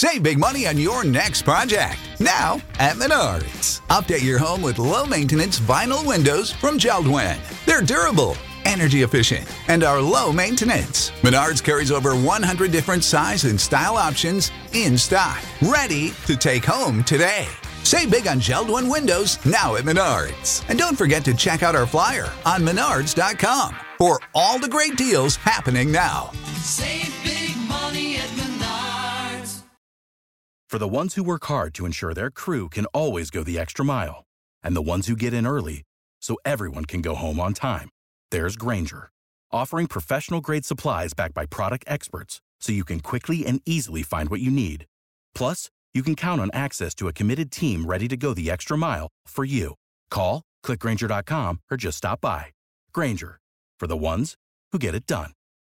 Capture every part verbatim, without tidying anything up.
Save big money on your next project. Now at Menards. Update your home with low-maintenance vinyl windows from Jeld-Wen. They're durable, energy efficient, and are low maintenance. Menards carries over one hundred different size and style options in stock, ready to take home today. Save big on Jeld-Wen windows now at Menards. And don't forget to check out our flyer on menards dot com for all the great deals happening now. Save big money at Menards. For the ones who work hard to ensure their crew can always go the extra mile, and the ones who get in early so everyone can go home on time, there's Grainger, offering professional-grade supplies backed by product experts so you can quickly and easily find what you need. Plus, you can count on access to a committed team ready to go the extra mile for you. Call, click Grainger dot com, or just stop by. Grainger, for the ones who get it done.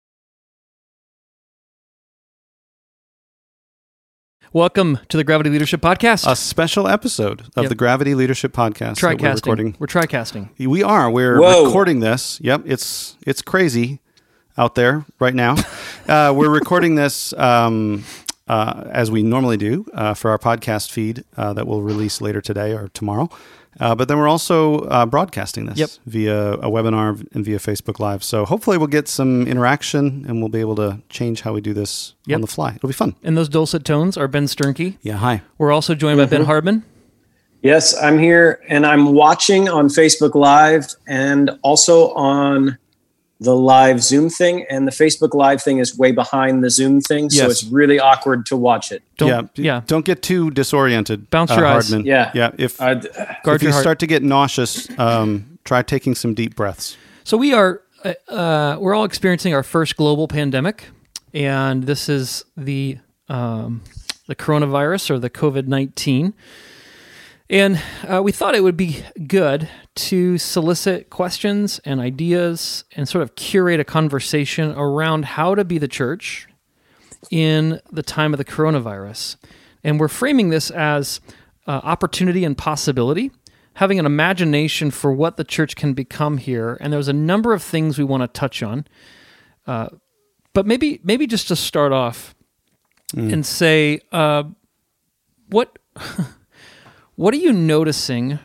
Welcome to the Gravity Leadership Podcast. A special episode of Yep. the Gravity Leadership Podcast. that We're Tricasting. recording. We're tricasting. We are. We're Whoa. recording this. Yep, it's it's crazy out there right now. uh, we're recording this um, uh, as we normally do uh, for our podcast feed uh, that we'll release later today or tomorrow. Uh, but then we're also uh, broadcasting this Yep. via a webinar and via Facebook Live. So hopefully we'll get some interaction and we'll be able to change how we do this Yep. on the fly. It'll be fun. And those dulcet tones are Ben Sternke. Yeah, hi. We're also joined by Ben Hardman. Yes, I'm here and I'm watching on Facebook Live and also on the live Zoom thing. And the Facebook Live thing is way behind the Zoom thing. So Yes. it's really awkward to watch it. Don't, yeah, yeah. Don't get too disoriented. Bounce uh, your eyes. Hardman. Yeah. yeah. If Uh, Guard if your you heart. start to get nauseous, um, try taking some deep breaths. So we are, uh, uh, we're all experiencing our first global pandemic, and this is the um, the coronavirus or the COVID nineteen. And uh, we thought it would be good to solicit questions and ideas and sort of curate a conversation around how to be the church in the time of the coronavirus. And we're framing this as uh, opportunity and possibility, having an imagination for what the church can become here. And there's a number of things we want to touch on. Uh, but maybe maybe just to start off and say, uh, what what are you noticing?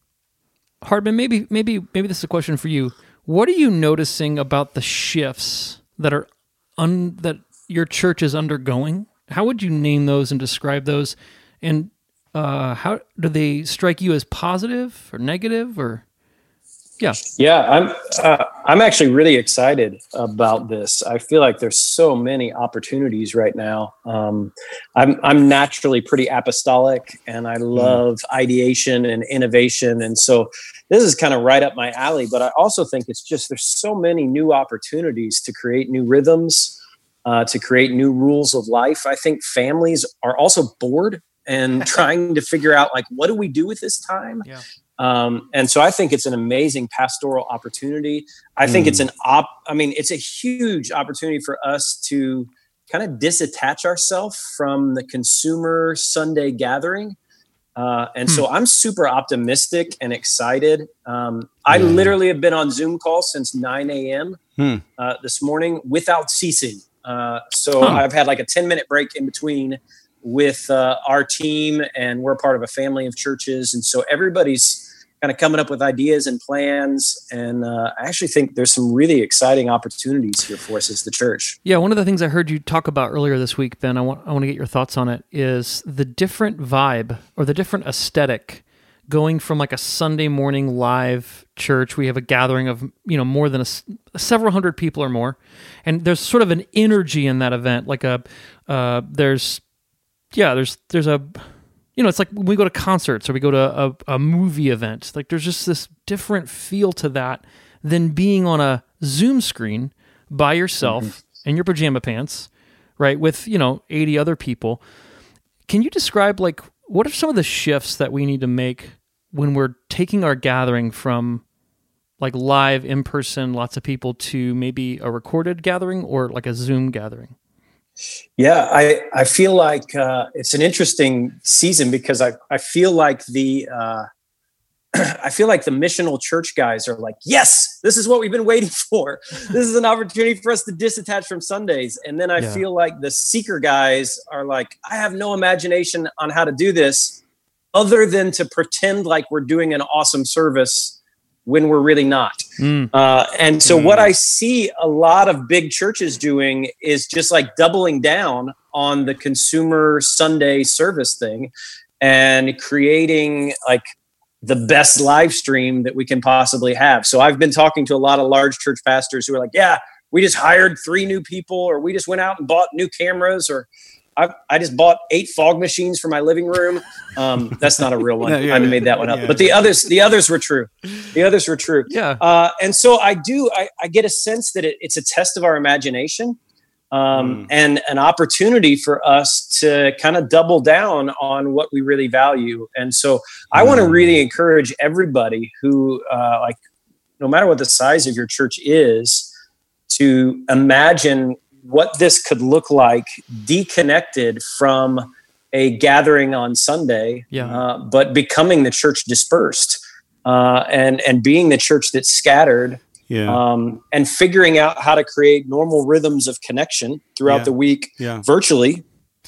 Hardman, maybe maybe maybe this is a question for you. What are you noticing about the shifts that are un, that your church is undergoing? How would you name those and describe those? And uh, how do they strike you as positive or negative? Or yeah, Yeah, I'm uh, I'm actually really excited about this. I feel like there's so many opportunities right now. Um, I'm I'm naturally pretty apostolic, and I love ideation and innovation, and so this is kind of right up my alley. But I also think it's just there's so many new opportunities to create new rhythms, uh, to create new rules of life. I think families are also bored and trying to figure out like what do we do with this time. yeah. Um, and so I think it's an amazing pastoral opportunity. I think it's an op, I mean, it's a huge opportunity for us to kind of disattach ourselves from the consumer Sunday gathering. Uh, and so I'm super optimistic and excited. Um, I literally have been on Zoom calls since nine a.m. Hmm. Uh, this morning without ceasing. Uh, so Huh. I've had like a ten minute break in between with uh, our team, and we're part of a family of churches. And so everybody's kind of coming up with ideas and plans. And uh, I actually think there's some really exciting opportunities here for us as the church. Yeah, one of the things I heard you talk about earlier this week, Ben, I want I want to get your thoughts on it, is the different vibe or the different aesthetic going from like a Sunday morning live church. We have a gathering of, you know, more than a, s- several hundred people or more. And there's sort of an energy in that event. Like a, uh, there's, yeah, there's, there's a, you know, it's like when we go to concerts or we go to a, a movie event, like there's just this different feel to that than being on a Zoom screen by yourself Mm-hmm. in your pajama pants, right? With, you know, eighty other people. Can you describe like, what are some of the shifts that we need to make when we're taking our gathering from like live in person, lots of people, to maybe a recorded gathering or like a Zoom gathering? Yeah, I, I feel like uh, it's an interesting season because I, I feel like the uh, I feel like the missional church guys are like, yes, this is what we've been waiting for. This is an opportunity for us to disattach from Sundays. And then I Yeah. feel like the seeker guys are like, I have no imagination on how to do this other than to pretend like we're doing an awesome service when we're really not. Mm. Uh, and so what I see a lot of big churches doing is just like doubling down on the consumer Sunday service thing and creating like the best live stream that we can possibly have. So I've been talking to a lot of large church pastors who are like, yeah, we just hired three new people, or we just went out and bought new cameras, or I, I just bought eight fog machines for my living room. Um, that's not a real one. Yeah, yeah, I yeah. made that one up. Yeah. But the others, the others were true. The others were true. Yeah. Uh, and so I do, I, I get a sense that it, it's a test of our imagination. Um, Mm. and an opportunity for us to kind of double down on what we really value. And so I want to Mm. really encourage everybody who, uh, like, no matter what the size of your church is, to imagine what this could look like deconnected from a gathering on Sunday, Yeah. uh, but becoming the church dispersed, uh, and, and being the church that's scattered. Yeah. Um, and figuring out how to create normal rhythms of connection throughout Yeah. the week Yeah. virtually,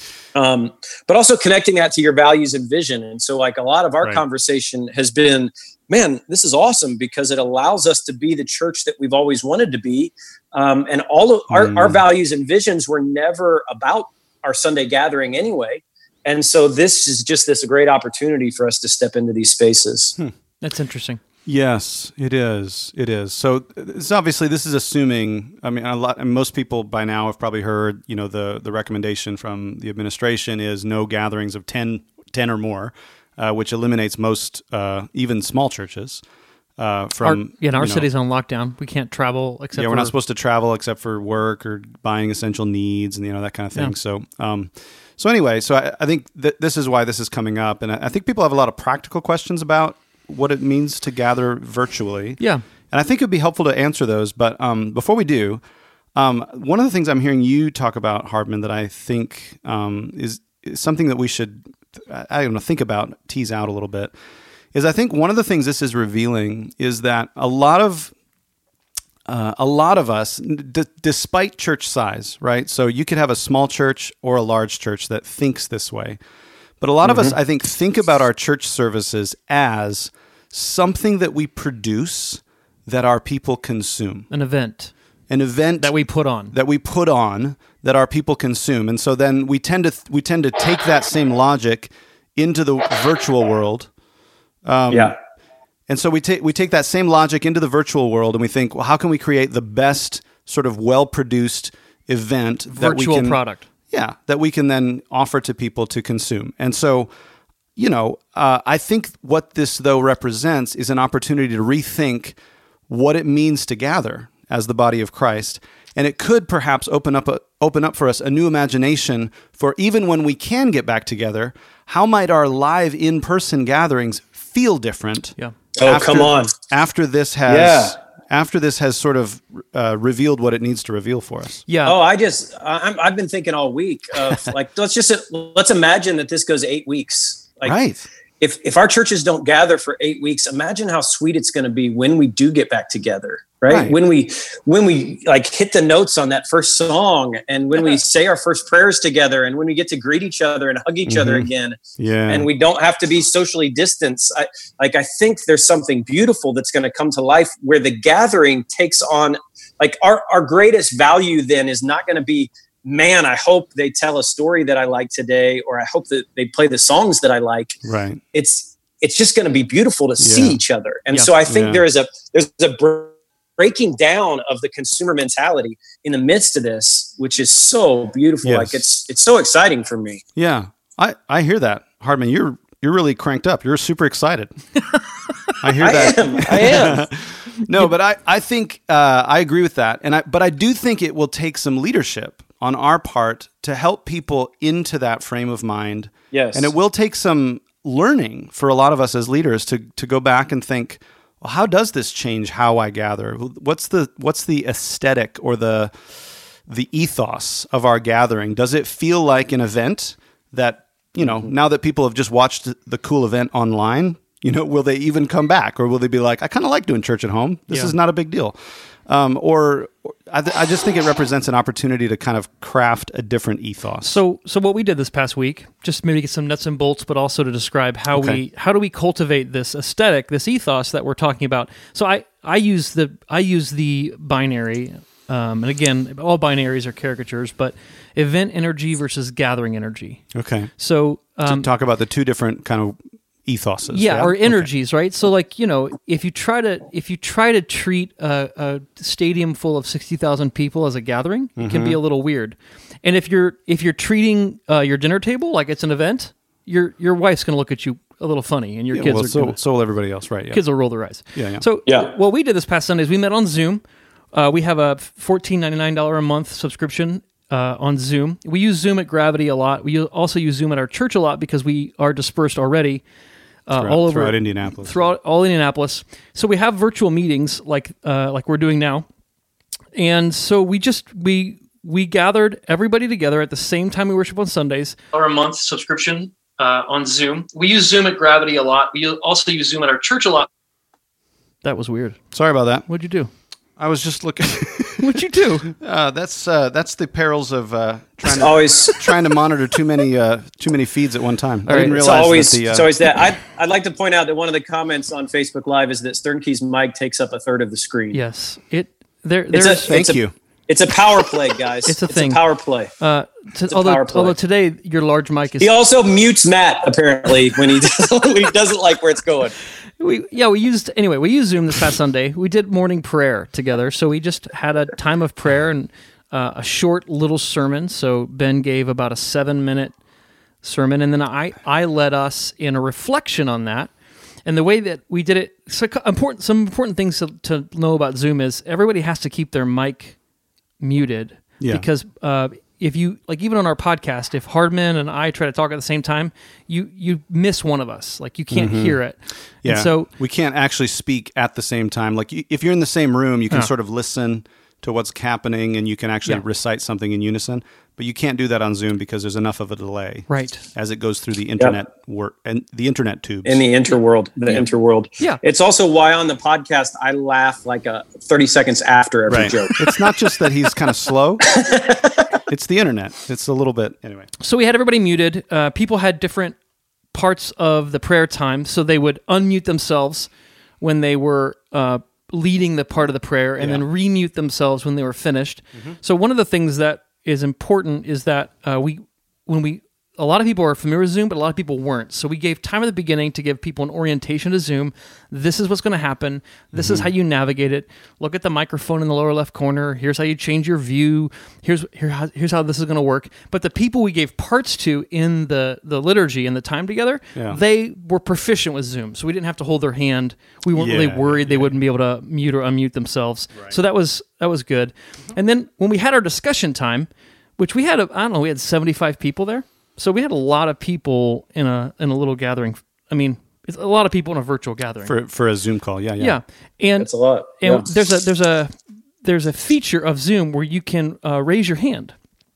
um, but also connecting that to your values and vision. And so like a lot of our Right. conversation has been, man, this is awesome because it allows us to be the church that we've always wanted to be. Um, and all of our, Mm. our values and visions were never about our Sunday gathering anyway. And so this is just this great opportunity for us to step into these spaces. That's interesting. Yes, it is. It is. So it's obviously this is assuming. I mean, a lot. And most people by now have probably heard. You know, the the recommendation from the administration is no gatherings of ten, ten or more, uh, which eliminates most, uh, even small churches. Uh, Our, from yeah, and our you know, city's on lockdown. We can't travel except yeah, for we're not supposed to travel except for work or buying essential needs and you know that kind of thing. Yeah. So, um, so anyway, so I, I think that this is why this is coming up, and I, I think people have a lot of practical questions about what it means to gather virtually. Yeah. And I think it'd be helpful to answer those. But um, before we do, um, one of the things I'm hearing you talk about, Hardman, that I think um, is, is something that we should, I don't know, think about, tease out a little bit, is I think one of the things this is revealing is that a lot of uh, a lot of us, d- despite church size, right? So you could have a small church or a large church that thinks this way. But a lot of us, I think, think about our church services as something that we produce that our people consume. an event An event that we put on. that we put on that our people consume. And so then we tend to we tend to take that same logic into the virtual world. Um, Yeah. And so we take we take that same logic into the virtual world and we think, well, how can we create the best sort of well-produced event that we Virtual can product. Yeah, that we can then offer to people to consume. And so, you know, uh, I think what this, though, represents is an opportunity to rethink what it means to gather as the body of Christ. And it could perhaps open up a, open up for us a new imagination for even when we can get back together, how might our live in-person gatherings feel different? Yeah. Oh, come on. After this has... Yeah. After this has sort of uh, revealed what it needs to reveal for us. Yeah. Oh, I just, I'm, I've been thinking all week of like, let's just, let's imagine that this goes eight weeks. Like, Right. if, if our churches don't gather for eight weeks, imagine how sweet it's going to be when we do get back together, right? Right. When we, when we like hit the notes on that first song, and when we say our first prayers together, and when we get to greet each other and hug each other Mhm. again, Yeah. and we don't have to be socially distanced. I, like, I think there's something beautiful that's going to come to life where the gathering takes on, like, our, our greatest value then is not going to be, man, I hope they tell a story that I like today, or I hope that they play the songs that I like. Right. It's, it's just going to be beautiful to see Yeah. each other. And Yeah. so I think Yeah. there is a, there's a br- breaking down of the consumer mentality in the midst of this, which is so beautiful. Yes. Like, it's, it's so exciting for me. Yeah, I, I hear that, Hardman. You're you're really cranked up. You're super excited. I hear I that. am. I am. No, but I I think uh, I agree with that, and I but I do think it will take some leadership on our part to help people into that frame of mind. Yes. And it will take some learning for a lot of us as leaders to to go back and think, well, how does this change how I gather? What's the what's the aesthetic or the the ethos of our gathering? Does it feel like an event that, you know, now that people have just watched the cool event online, You know, will they even come back, or will they be like, I kind of like doing church at home. This Yeah. is not a big deal. Um, or, or I, th- I just think it represents an opportunity to kind of craft a different ethos. So, so what we did this past week, just maybe get some nuts and bolts, but also to describe how Okay. we how do we cultivate this aesthetic, this ethos that we're talking about. So, I I use the I use the binary, um, and again, all binaries are caricatures, but event energy versus gathering energy. Okay. So, um, to talk about the two different kind of ethoses. yeah, or Okay. energies, right? So, like, you know, if you try to if you try to treat a, a stadium full of sixty thousand people as a gathering, it can Mm-hmm. be a little weird. And if you're if you're treating uh, your dinner table like it's an event, your your wife's going to look at you a little funny, and your Yeah, kids well, are so, gonna, so will everybody else, right? Yeah. kids will roll their eyes. Yeah, yeah. So, Yeah. what we did this past Sunday is we met on Zoom. Uh, we have a fourteen ninety-nine dollars a month subscription uh, on Zoom. We use Zoom at Gravity a lot. We also use Zoom at our church a lot because we are dispersed already. Uh, Throughout- all over throughout Indianapolis. throughout all Indianapolis. So we have virtual meetings like uh, like we're doing now, and so we just we we gathered everybody together at the same time we worship on Sundays. Our month subscription uh, on Zoom. We use Zoom at Gravity a lot. We also use Zoom at our church a lot. That was weird. Sorry about that. What'd you do? I was just looking. What'd you do? uh, that's uh, that's the perils of uh, trying It's to always trying to monitor too many uh, too many feeds at one time. I right. didn't it's realize always that the, uh, it's always that. I'd I'd like to point out that one of the comments on Facebook Live is that Sternkey's mic takes up a third of the screen. Yes, it there. It's There's a- thank it's a- you. It's a power play, guys. It's a thing. power play. uh, to, a although power play. although today your large mic is He also mutes Matt apparently when he doesn't, when he doesn't like where it's going. We yeah we used anyway we used Zoom this past Sunday. We did morning prayer together, so we just had a time of prayer and uh, a short little sermon. So Ben gave about a seven minute sermon, and then I I led us in a reflection on that. And the way that we did it, so important some important things to, to know about Zoom is everybody has to keep their mic muted Yeah. because uh, if you like even on our podcast, if Hardman and I try to talk at the same time, you you miss one of us, like you can't hear it. Yeah. And so we can't actually speak at the same time. Like you, if you're in the same room, you can Yeah. sort of listen to what's happening and you can actually Yeah. recite something in unison. But you can't do that on Zoom because there's enough of a delay, right. as it goes through the internet work and the internet tubes. In the interworld, the interworld. Yeah. It's also why on the podcast I laugh like a thirty seconds after every right. joke. It's not just that he's kind of slow. It's the internet. It's a little bit anyway. So we had everybody muted. Uh, people had different parts of the prayer time, so they would unmute themselves when they were uh, leading the part of the prayer, and Yeah. then remute themselves when they were finished. So one of the things that is important is that uh, we, when we, a lot of people are familiar with Zoom, but a lot of people weren't. So we gave time at the beginning to give people an orientation to Zoom. This is what's going to happen. This is how you navigate it. Look at the microphone in the lower left corner. Here's how you change your view. Here's here, how- here's how this is going to work. But the people we gave parts to in the, the liturgy and the time together, Yeah. they were proficient with Zoom. So we didn't have to hold their hand. We weren't really Yeah, worried they wouldn't be able to mute or unmute themselves. So that was that was good. And then when we had our discussion time, which we had, a, I don't know, we had seventy-five people there. So we had a lot of people in a in a little gathering. I mean, it's a lot of people in a virtual gathering. For for a Zoom call. Yeah, yeah. yeah, and It's a lot. and Yeah. there's a there's a there's a feature of Zoom where you can uh, raise your hand.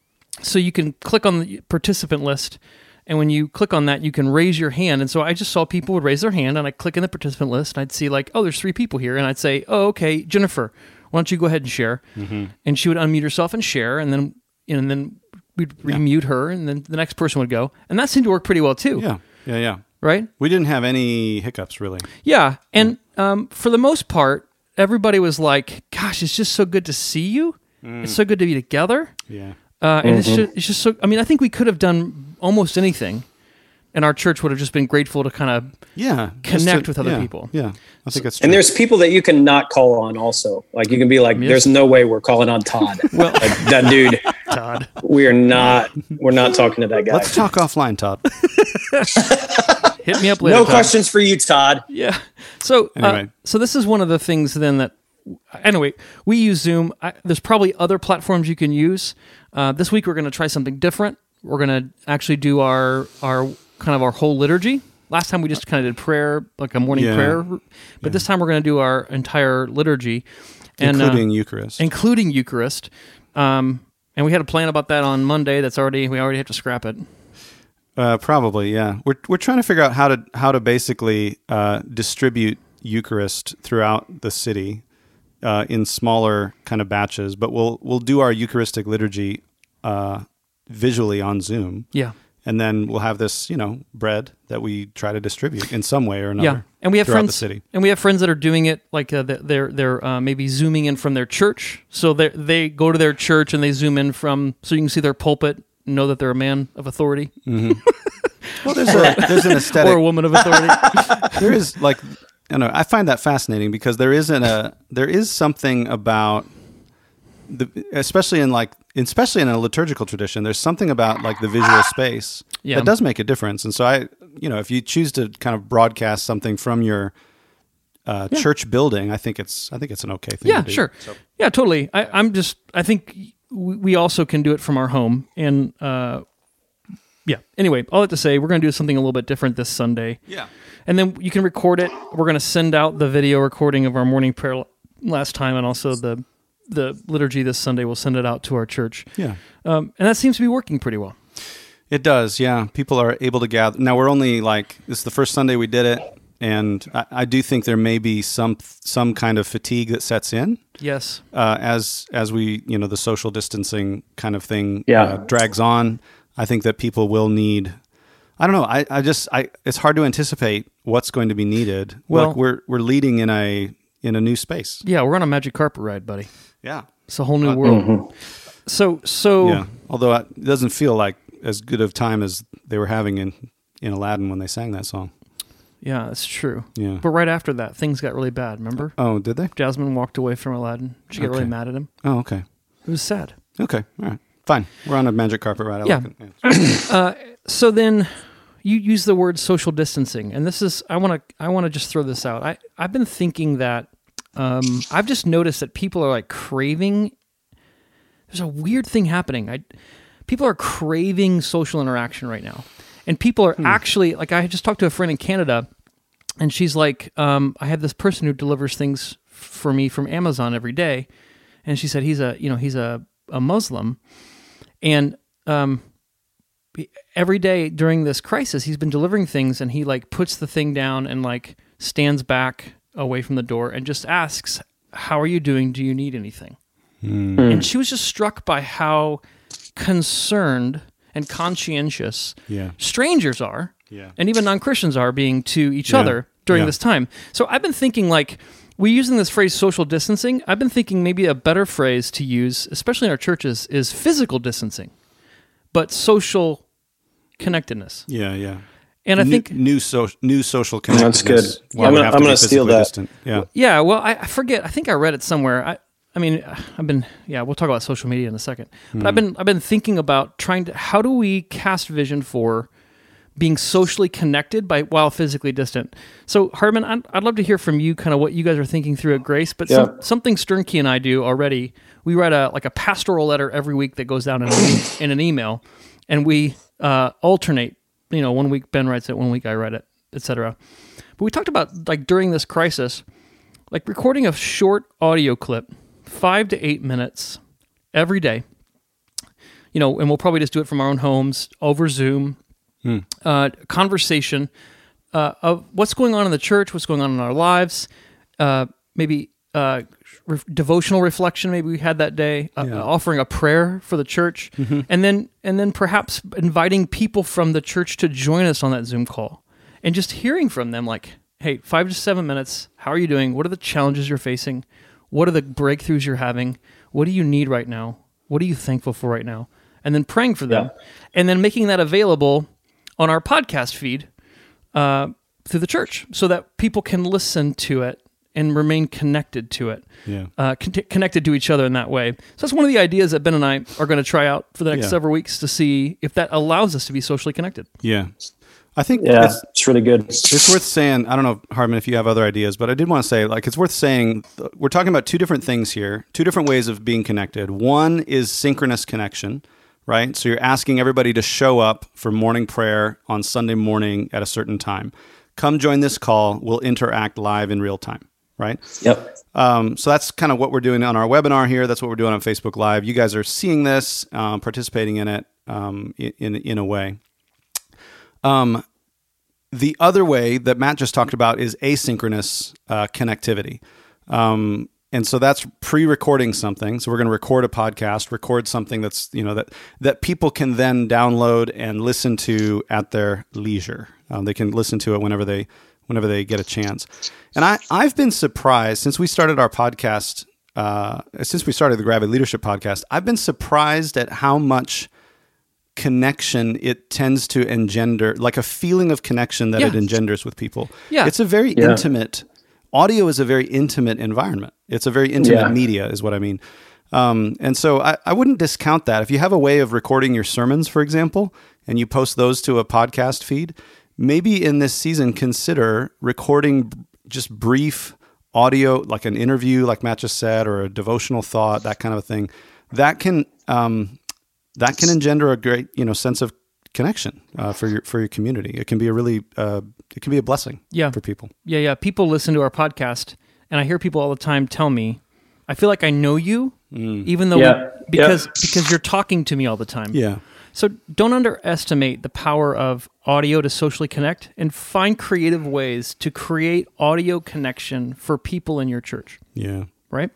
So you can click on the participant list, and when you click on that, you can raise your hand. And so I just saw people would raise their hand, and I click in the participant list, and I'd see like, oh, there's three people here, and I'd say, oh, okay, Jennifer, why don't you go ahead and share? Mm-hmm. And she would unmute herself and share, and then and then we'd remute her, and then the next person would go, and that seemed to work pretty well too, Yeah, yeah, yeah. right? We didn't have any hiccups really. Yeah, and um, for the most part, everybody was like, "Gosh, it's just so good to see you. It's so good to be together." Yeah. Uh, and it's just, it's just so. I mean, I think we could have done almost anything, and our church would have just been grateful to kind of Yeah. just connect with other yeah, people. Yeah. I think that's true. And there's people that you can not call on also. Like you can be like, Yes. there's no way we're calling on Todd. Well- Like, that dude, Todd. we are not, we're not talking to that guy. Let's talk offline, Todd. Hit me up later. No Todd. questions for you, Todd. Yeah. So, uh, Anyway. so this is one of the things then that, anyway, we use Zoom. I, there's probably other platforms you can use. Uh, this week we're going to try something different. We're going to actually do our our kind of our whole liturgy. Last time we just kind of did prayer, like a morning Yeah. prayer, but this time we're going to do our entire liturgy, and, uh, including Eucharist. including Eucharist. Um, and we had a plan about that on Monday. That's already we already have to scrap it. Uh, probably, yeah. We're we're trying to figure out how to how to basically uh, distribute Eucharist throughout the city uh, in smaller kind of batches. But we'll we'll do our Eucharistic liturgy uh, visually on Zoom. Yeah. And then we'll have this, you know, bread that we try to distribute in some way or another. Yeah, and we have throughout friends. the city. And we have friends that are doing it like uh, they're they're uh, maybe zooming in from their church. So they they go to their church and they zoom in from so you can see their pulpit, and know that they're a man of authority, Mm-hmm. Well, there's a there's an aesthetic. or a woman of authority. There is like, you know, I find that fascinating because there isn't a there is something about the especially in like especially in a liturgical tradition. There's something about like the visual space Yeah. that does make a difference. And so I, you know, if you choose to kind of broadcast something from your uh, Yeah. church building, I think it's I think it's an okay thing. Yeah, to do. sure. Yeah, totally. I, I'm just, I think we we also can do it from our home. And uh, yeah, anyway, all that to say, we're going to do something a little bit different this Sunday. Yeah. And then you can record it. We're going to send out the video recording of our morning prayer l- last time, and also the the liturgy this Sunday. We'll send it out to our church. Yeah. Um, and that seems to be working pretty well. It does, yeah. People are able to gather. Now we're only like this is the first Sunday we did it, and I, I do think there may be some some kind of fatigue that sets in Yes. uh, as as we you know the social distancing kind of thing Yeah. uh, drags on. I think that people will need. I don't know. I, I just I it's hard to anticipate what's going to be needed. Well- Like we're we're leading in a in a new space. Yeah, we're on a magic carpet ride, buddy. Yeah, It's a whole new world. So, so yeah. Although it doesn't feel like as good of time as they were having in in Aladdin when they sang that song. yeah, that's true. Yeah. But right after that, things got really bad. Remember? Oh, did they? Jasmine walked away from Aladdin. She got Okay. really mad at him. Oh, okay. It was sad. Okay. All right. Fine. We're on a magic carpet ride. I Yeah. like it. Yeah. So then you use the word social distancing, and this is I want to I want to just throw this out. I I've been thinking that um, I've just noticed that people are like craving. There's a weird thing happening. I people are craving social interaction right now, and people are actually like I just talked to a friend in Canada, and she's like, um, I have this person who delivers things for me from Amazon every day, and she said he's a you know he's a a Muslim, and um. every day during this crisis, he's been delivering things, and he like puts the thing down and like stands back away from the door and just asks, "How are you doing? Do you need anything?" And she was just struck by how concerned and conscientious Yeah. strangers are, Yeah. and even non-Christians are being to each Yeah. other during Yeah. this time. So I've been thinking like, we're using this phrase social distancing. I've been thinking maybe a better phrase to use, especially in our churches, is physical distancing, but social connectedness. Yeah. Yeah. And I new, think, new social new social That's connectedness. good. while I'm we gonna- have I'm to be gonna steal physically that. distant. Yeah. yeah, well, I, I forget. I think I read it somewhere. I, I mean, I've been, yeah, we'll talk about social media in a second. But I've been, I've been thinking about trying to, how do we cast vision for being socially connected by while physically distant? So, Hardman, I'd, I'd love to hear from you, kind of what you guys are thinking through at Grace. But some, Yeah. something Sternke and I do already. We write a like a pastoral letter every week that goes down in, an- in an email, and we uh, alternate. You know, one week Ben writes it, one week I write it, et cetera. But we talked about like during this crisis, like recording a short audio clip, five to eight minutes every day. You know, and we'll probably just do it from our own homes over Zoom. Uh, conversation uh, of what's going on in the church, what's going on in our lives, uh, maybe uh, re- devotional reflection. Maybe we had that day, uh, Yeah. offering a prayer for the church, and then and then perhaps inviting people from the church to join us on that Zoom call, and just hearing from them, like, "Hey, five to seven minutes. How are you doing? What are the challenges you're facing? What are the breakthroughs you're having? What do you need right now? What are you thankful for right now?" And then praying for them, and then making that available on our podcast feed uh, through the church, so that people can listen to it and remain connected to it, Yeah. uh, con- connected to each other in that way. So that's one of the ideas that Ben and I are going to try out for the next Yeah. several weeks to see if that allows us to be socially connected. Yeah. I think Yeah, it's, it's really good. it's worth saying. I don't know, Hardman, if you have other ideas, but I did want to say, like, it's worth saying th- we're talking about two different things here, two different ways of being connected. One is synchronous connection, right? So you're asking everybody to show up for morning prayer on Sunday morning at a certain time. Come join this call. We'll interact live in real time, right? Yep. Um, so that's kind of what we're doing on our webinar here. That's what we're doing on Facebook Live. You guys are seeing this, um, participating in it um, in in a way. Um, the other way that Matt just talked about is asynchronous uh, connectivity. Um, and so that's pre-recording something. So we're going to record a podcast, record something that's, you know, that, that people can then download and listen to at their leisure. Um, they can listen to it whenever they, whenever they get a chance. And I, I've been surprised since we started our podcast, uh, since we started the Gravity Leadership Podcast, I've been surprised at how much connection it tends to engender, like a feeling of connection that Yeah. it engenders with people. Yeah. It's a very Yeah. intimate, audio is a very intimate environment. It's a very intimate Yeah. media is what I mean. Um, and so I, I wouldn't discount that. If you have a way of recording your sermons, for example, and you post those to a podcast feed, maybe in this season, consider recording just brief audio, like an interview, like Matt just said, or a devotional thought, that kind of a thing. That can, um, that can engender a great, you know, sense of connection uh, for your for your community. It can be a really, uh, it can be a blessing Yeah. for people. Yeah, yeah. People listen to our podcast, and I hear people all the time tell me, I feel like I know you, even though Yeah. we, because because you're talking to me all the time. Yeah. So don't underestimate the power of audio to socially connect, and find creative ways to create audio connection for people in your church, Yeah. right?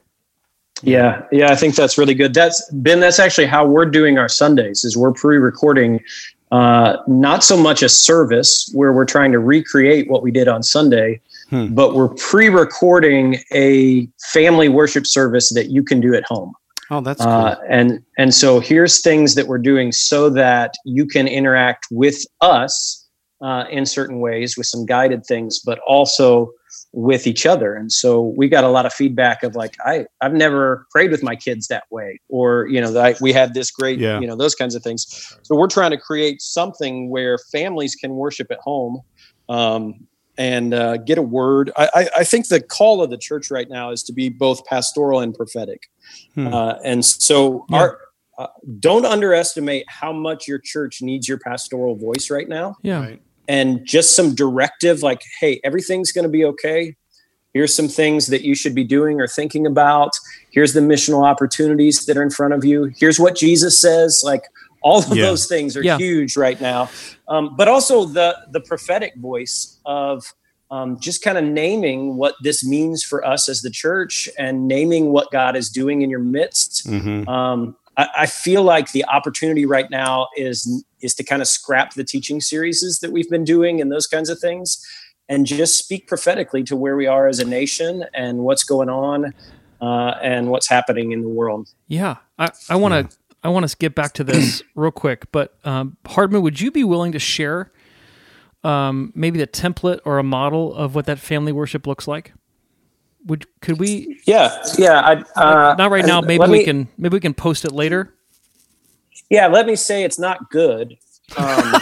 Yeah, yeah, I think that's really good. That's Ben. That's actually how we're doing our Sundays. Is we're pre-recording, uh, not so much a service where we're trying to recreate what we did on Sunday, Hmm. but we're pre-recording a family worship service that you can do at home. Oh, that's cool. Uh, and and so here's things that we're doing so that you can interact with us uh, in certain ways with some guided things, but also with each other. And so we got a lot of feedback of like, I, I've never prayed with my kids that way, or, you know, that we had this great, Yeah. you know, those kinds of things. So we're trying to create something where families can worship at home um, and uh, get a word. I, I, I think the call of the church right now is to be both pastoral and prophetic. Hmm. Uh, and so Yeah. our, uh, don't underestimate how much your church needs your pastoral voice right now. Yeah. Right. And just some directive like, hey, everything's going to be okay. Here's some things that you should be doing or thinking about. Here's the missional opportunities that are in front of you. Here's what Jesus says. Like all of Yeah. those things are Yeah. huge right now. Um, but also the the prophetic voice of um, just kind of naming what this means for us as the church and naming what God is doing in your midst. Mhm. Um, I, I feel like the opportunity right now is is to kind of scrap the teaching series that we've been doing and those kinds of things, and just speak prophetically to where we are as a nation and what's going on uh, and what's happening in the world. Yeah. I, I want to I want to get back to this real quick, but um, Hardman, would you be willing to share um, maybe the template or a model of what that family worship looks like? Would could we? Yeah, yeah. I, uh, Not right now. Maybe let we me- can. Maybe we can post it later. Yeah, let me say it's not good. Um,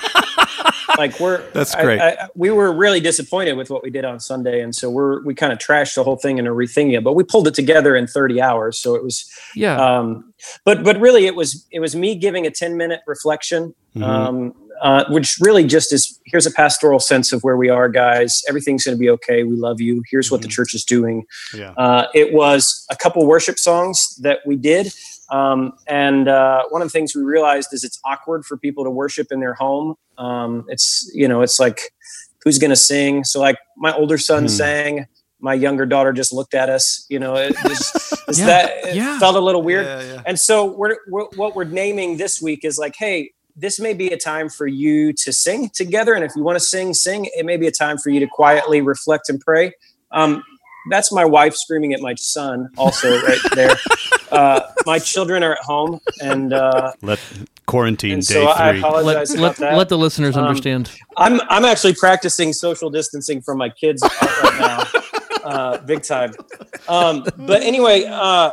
like we're That's I- great. I, we were really disappointed with what we did on Sunday, and so we're we kind of trashed the whole thing and are rethinking it. But we pulled it together in thirty hours, so it was. Yeah. Um, but but really, it was it was me giving a ten minute reflection, Mhm. um, uh, which really just is here's a pastoral sense of where we are, guys. Everything's going to be okay. We love you. Here's what the church is doing. Yeah. Uh, it was a couple worship songs that we did. Um, and uh, one of the things we realized is it's awkward for people to worship in their home. Um, it's, you know, it's like, who's going to sing? So like my older son Hmm. sang, my younger daughter just looked at us, you know, it just, it's Yeah, that it yeah. felt a little weird. Yeah, yeah. And so we're, we're, what we're naming this week is like, hey, this may be a time for you to sing together. And if you want to sing, sing. It may be a time for you to quietly reflect and pray. Um, that's my wife screaming at my son also right there. Uh, my children are at home, and uh, Let quarantine and day so I three. apologize let about let, that. let the listeners Um, understand. I'm I'm actually practicing social distancing from my kids right now, uh, big time. Um, but anyway, uh,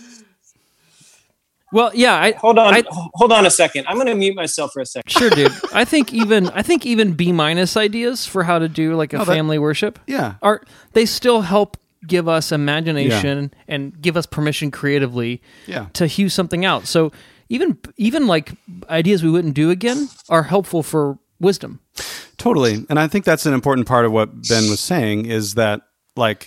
Well, yeah. I hold on, I, hold on a second. I'm going to mute myself for a second. Sure, dude. I think even I think even B minus ideas for how to do like a Oh, that- family worship Yeah. are they still help give us imagination and give us permission creatively Yeah. to hew something out. So even even like ideas we wouldn't do again are helpful for wisdom. Totally. And I think that's an important part of what Ben was saying is that, like,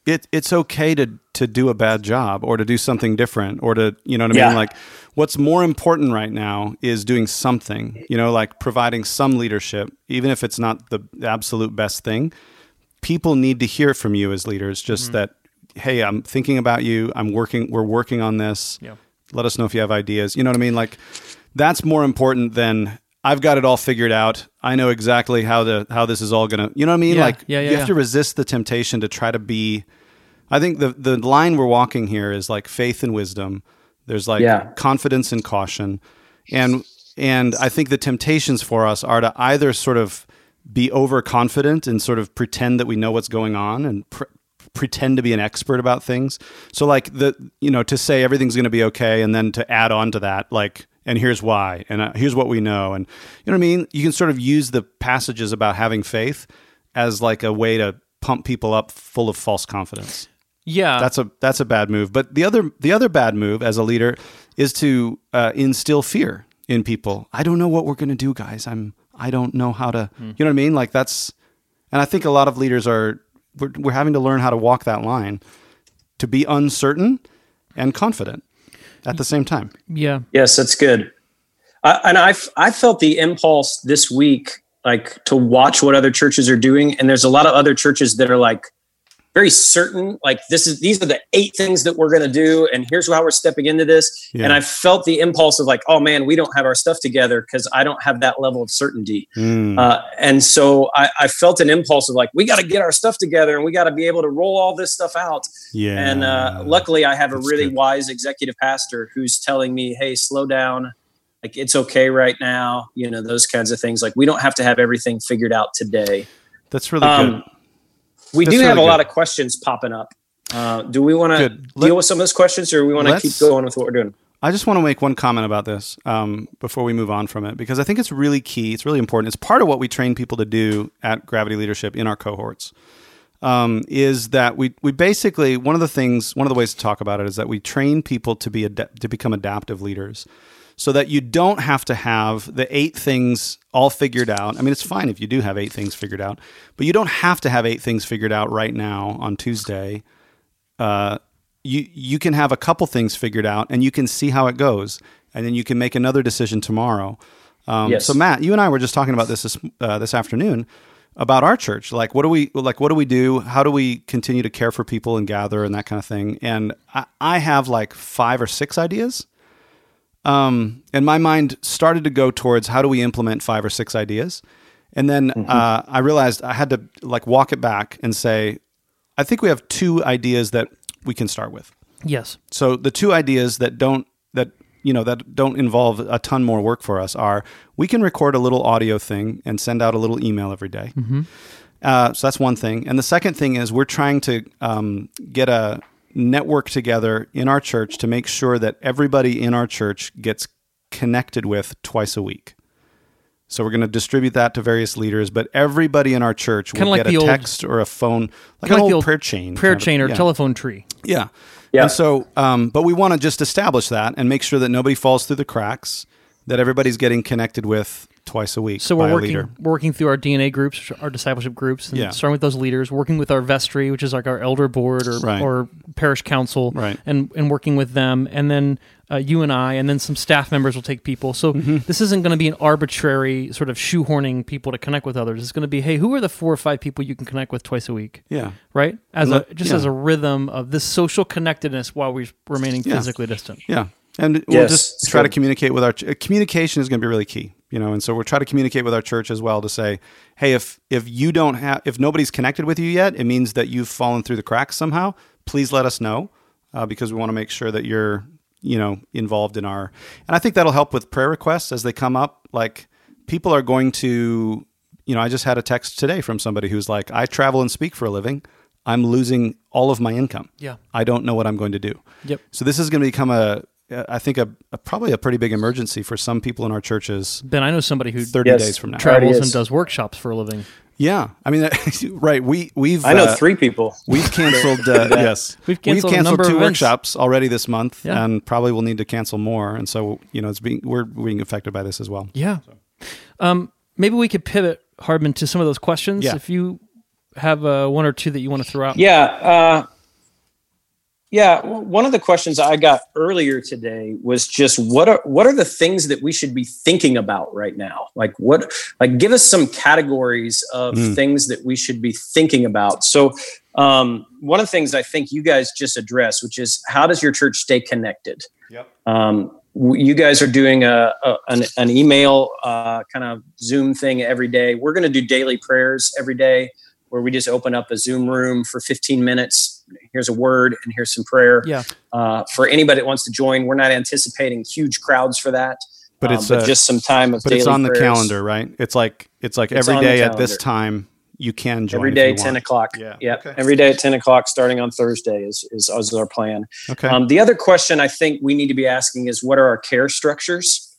it it's okay to to do a bad job or to do something different or to, you know what I Yeah. mean? Like what's more important right now is doing something, you know, like providing some leadership, even if it's not the absolute best thing. People need to hear from you as leaders, just Mm-hmm. that, hey, I'm thinking about you. I'm working, we're working on this. Yeah. Let us know if you have ideas. You know what I mean? Like that's more important than I've got it all figured out. I know exactly how the, how this is all going to, you know what I mean? Yeah, Like yeah, yeah, you have yeah. to resist the temptation to try to be, I think the, the line we're walking here is like faith and wisdom. There's like Yeah. confidence and caution. And, and I think the temptations for us are to either sort of be overconfident and sort of pretend that we know what's going on and pr- pretend to be an expert about things. So like the, you know, to say everything's going to be okay. And then to add on to that, like, and here's why, and uh, here's what we know. And you know what I mean? You can sort of use the passages about having faith as like a way to pump people up full of false confidence. Yeah. That's a, that's a bad move. But the other, the other bad move as a leader is to uh, instill fear in people. I don't know what we're going to do, guys. I'm, I don't know how to, you know what I mean? Like that's, and I think a lot of leaders are, we're, we're having to learn how to walk that line to be uncertain and confident at the same time. yeah. Yes, that's good. Uh, and I I felt the impulse this week, like to watch what other churches are doing. And there's a lot of other churches that are like very certain, like this is, these are the eight things that we're going to do. And here's how we're stepping into this. Yeah. And I felt the impulse of like, oh man, we don't have our stuff together because I don't have that level of certainty. Mm. Uh, and so I, I felt an impulse of like, we got to get our stuff together and we got to be able to roll all this stuff out. Yeah. And uh, luckily I have a That's really good. wise executive pastor who's telling me, hey, slow down. Like it's okay right now. You know, those kinds of things. Like we don't have to have everything figured out today. That's really Um, good. We That's do have really a lot good. of questions popping up. Uh, do we want to Good. deal Let- with some of those questions or we want to keep Let's- going with what we're doing? I just want to make one comment about this um, before we move on from it, because I think it's really key. It's really important. It's part of what we train people to do at Gravity Leadership in our cohorts. Um, is that we we basically one of the things one of the ways to talk about it is that we train people to be ad- to become adaptive leaders, so that you don't have to have the eight things all figured out. I mean, it's fine if you do have eight things figured out, but you don't have to have eight things figured out right now on Tuesday. Uh, you you can have a couple things figured out, and you can see how it goes, and then you can make another decision tomorrow. Um, Yes. So, Matt, you and I were just talking about this this, uh, this afternoon about our church. Like, what do we like? What do we do? How do we continue to care for people and gather and that kind of thing? And I, I have like five or six ideas. Um, and my mind started to go towards how do we implement five or six ideas, and then uh, I realized I had to like walk it back and say, I think we have two ideas that we can start with. Yes. So the two ideas that don't that you know that don't involve a ton more work for us are we can record a little audio thing and send out a little email every day. Uh, so that's one thing. And the second thing is we're trying to um, get a network together in our church to make sure that everybody in our church gets connected with twice a week. So we're going to distribute that to various leaders, but everybody in our church Kinda will like get the a old- text or a phone, like Kinda an like the old prayer chain. Prayer kind of- chain or yeah. telephone tree. Yeah. Yeah. And so, um, but we want to just establish that and make sure that nobody falls through the cracks, that everybody's getting connected with twice a week So by we're a working leader. working through our D N A groups, our discipleship groups, and Yeah. starting with those leaders, working with our vestry, which is like our elder board or Right. or parish council, Right. and and working with them, and then uh, you and I, and then some staff members will take people. So Mm-hmm. this isn't going to be an arbitrary sort of shoehorning people to connect with others. It's going to be, hey, who are the four or five people you can connect with twice a week? Yeah. Right? As Let- a just yeah. as a rhythm of this social connectedness while we're remaining Yeah. physically distant. Yeah. And we'll Yes, just it's try to good. communicate with our ch- uh, communication is going to be really key, you know. And so we'll try to communicate with our church as well to say, hey, if if you don't have if nobody's connected with you yet, it means that you've fallen through the cracks somehow. Please let us know uh, because we want to make sure that you're you know involved in our. And I think that'll help with prayer requests as they come up. Like people are going to, you know, I just had a text today from somebody who's like, I travel and speak for a living. I'm losing all of my income. Yeah. I don't know what I'm going to do. Yep. So this is going to become a, I think a, a probably a pretty big emergency for some people in our churches. Ben, I know somebody who Thirty Yes. days from now. Already travels is. and does workshops for a living. Yeah, I mean, right? We we've I know uh, three people. We've canceled. Uh, yes, We've canceled a number of two events. workshops already this month, Yeah. and probably will need to cancel more. And so you know, it's being we're being affected by this as well. Yeah. Um, maybe we could pivot, Hardman, to some of those questions. Yeah. If you have uh, one or two that you want to throw out. Yeah. Uh, Yeah, w- one of the questions I got earlier today was just what are what are the things that we should be thinking about right now? Like what like give us some categories of Mm. things that we should be thinking about. So um, one of the things I think you guys just addressed, which is how does your church stay connected? Yep. Um, w- you guys are doing a, a an, an email uh, kind of Zoom thing every day. We're going to do daily prayers every day, where we just open up a Zoom room for fifteen minutes. Here's a word and here's some prayer. Yeah. Uh, for anybody that wants to join, we're not anticipating huge crowds for that, But um, it's but uh, just some time of but daily it's on the prayers. calendar, right? It's like it's like It's every on the day at this calendar. time you can join Every if day, you ten want. o'clock. Yeah. Yeah. Okay. Every day at ten o'clock, starting on Thursday is, is, is our plan. Okay. Um, the other question I think we need to be asking is, what are our care structures?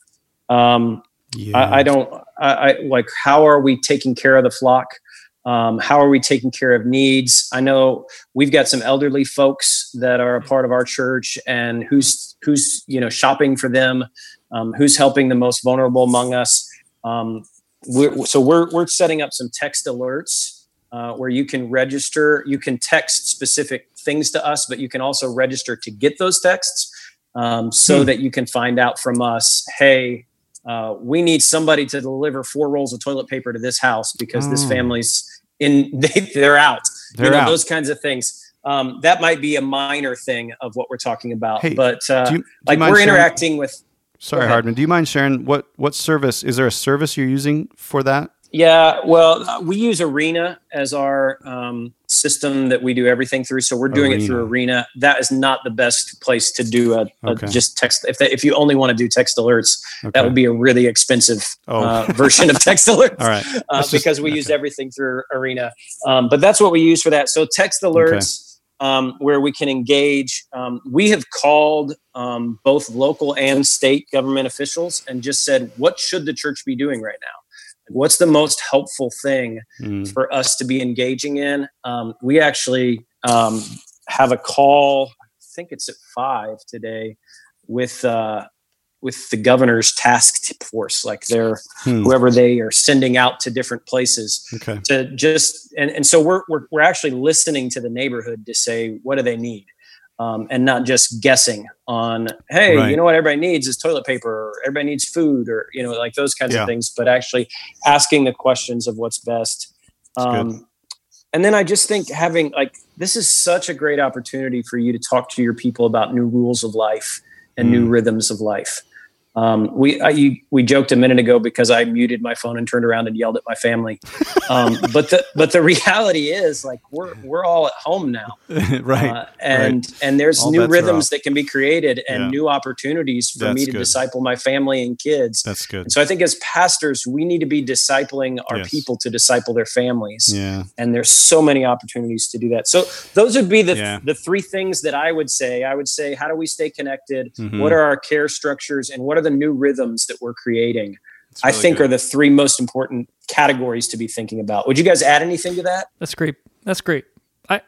Um, yeah. I, I don't I, I like, how are we taking care of the flock? Um, how are we taking care of needs? I know we've got some elderly folks that are a part of our church, and who's, who's, you know, shopping for them, um, who's helping the most vulnerable among us. Um, we're, so we're, we're setting up some text alerts, uh, where you can register, you can text specific things to us, but you can also register to get those texts, um, so Hmm. that you can find out from us, hey, uh, we need somebody to deliver four rolls of toilet paper to this house because this Oh. family's in, they, they're out, They're you know, out. those kinds of things. Um, that might be a minor thing of what we're talking about, Hey, but uh, do you- do you like mind we're sharing- interacting with, Sorry, Go ahead. Hardman. Do you mind sharing what what service is there a service you're using for that? yeah, well, uh, we use Arena as our um, system that we do everything through. So we're doing it through Arena. That is not the best place to do a, a Okay. just text. If they, if you only want to do text alerts, Okay. that would be a really expensive Oh. uh, version of text alerts. All right. uh, That's just- because we use okay. everything through Arena. Um, but that's what we use for that. So text alerts, um, where we can engage. Um, we have called um, both local and state government officials and just said, what should the church be doing right now? What's the most helpful thing Mm. for us to be engaging in? Um, we actually um, have a call, I think it's at five today, with uh, with the governor's task force, like they're Hmm. whoever they are sending out to different places Okay. to just and, and so we're, we're we're actually listening to the neighborhood to say what do they need, um, and not just guessing on, hey, Right. you know what everybody needs is toilet paper, or everybody needs food, or you know, like those kinds Yeah. of things, but actually asking the questions of what's best. That's good. Um, and then I just think having like this is such a great opportunity for you to talk to your people about new rules of life and new Mm. rhythms of life. Um, we I, you, we joked a minute ago because I muted my phone and turned around and yelled at my family. Um, but the but the reality is like we're we're all at home now, right. uh, and right. and there's All new bets are rhythms off. that can be created and Yeah. new opportunities for me That's to good. disciple my family and kids. That's good. And so I think as pastors, we need to be discipling our Yes. people to disciple their families. Yeah. And there's so many opportunities to do that. So those would be the Yeah. the three things that I would say. I would say, how do we stay connected? Mhm. What are our care structures, and what are the new rhythms that we're creating? It's I really think good. are the three most important categories to be thinking about. Would you guys add anything to that? That's great. That's great. I,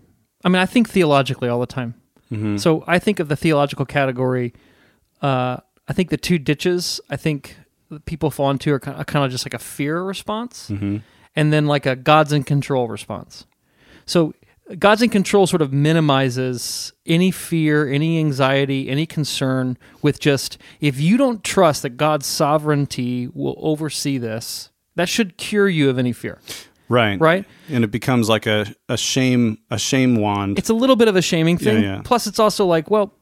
I mean, I think theologically all the time. Mhm. So I think of the theological category. Uh, I think the two ditches I think that people fall into are kind of, kind of just like a fear response, Mhm. and then like a God's in control response. So God's in control sort of minimizes any fear, any anxiety, any concern with just, if you don't trust that God's sovereignty will oversee this, that should cure you of any fear, Right. right? And it becomes like a, a shame a shame wand. It's a little bit of a shaming thing. Yeah, yeah. Plus, it's also like, well,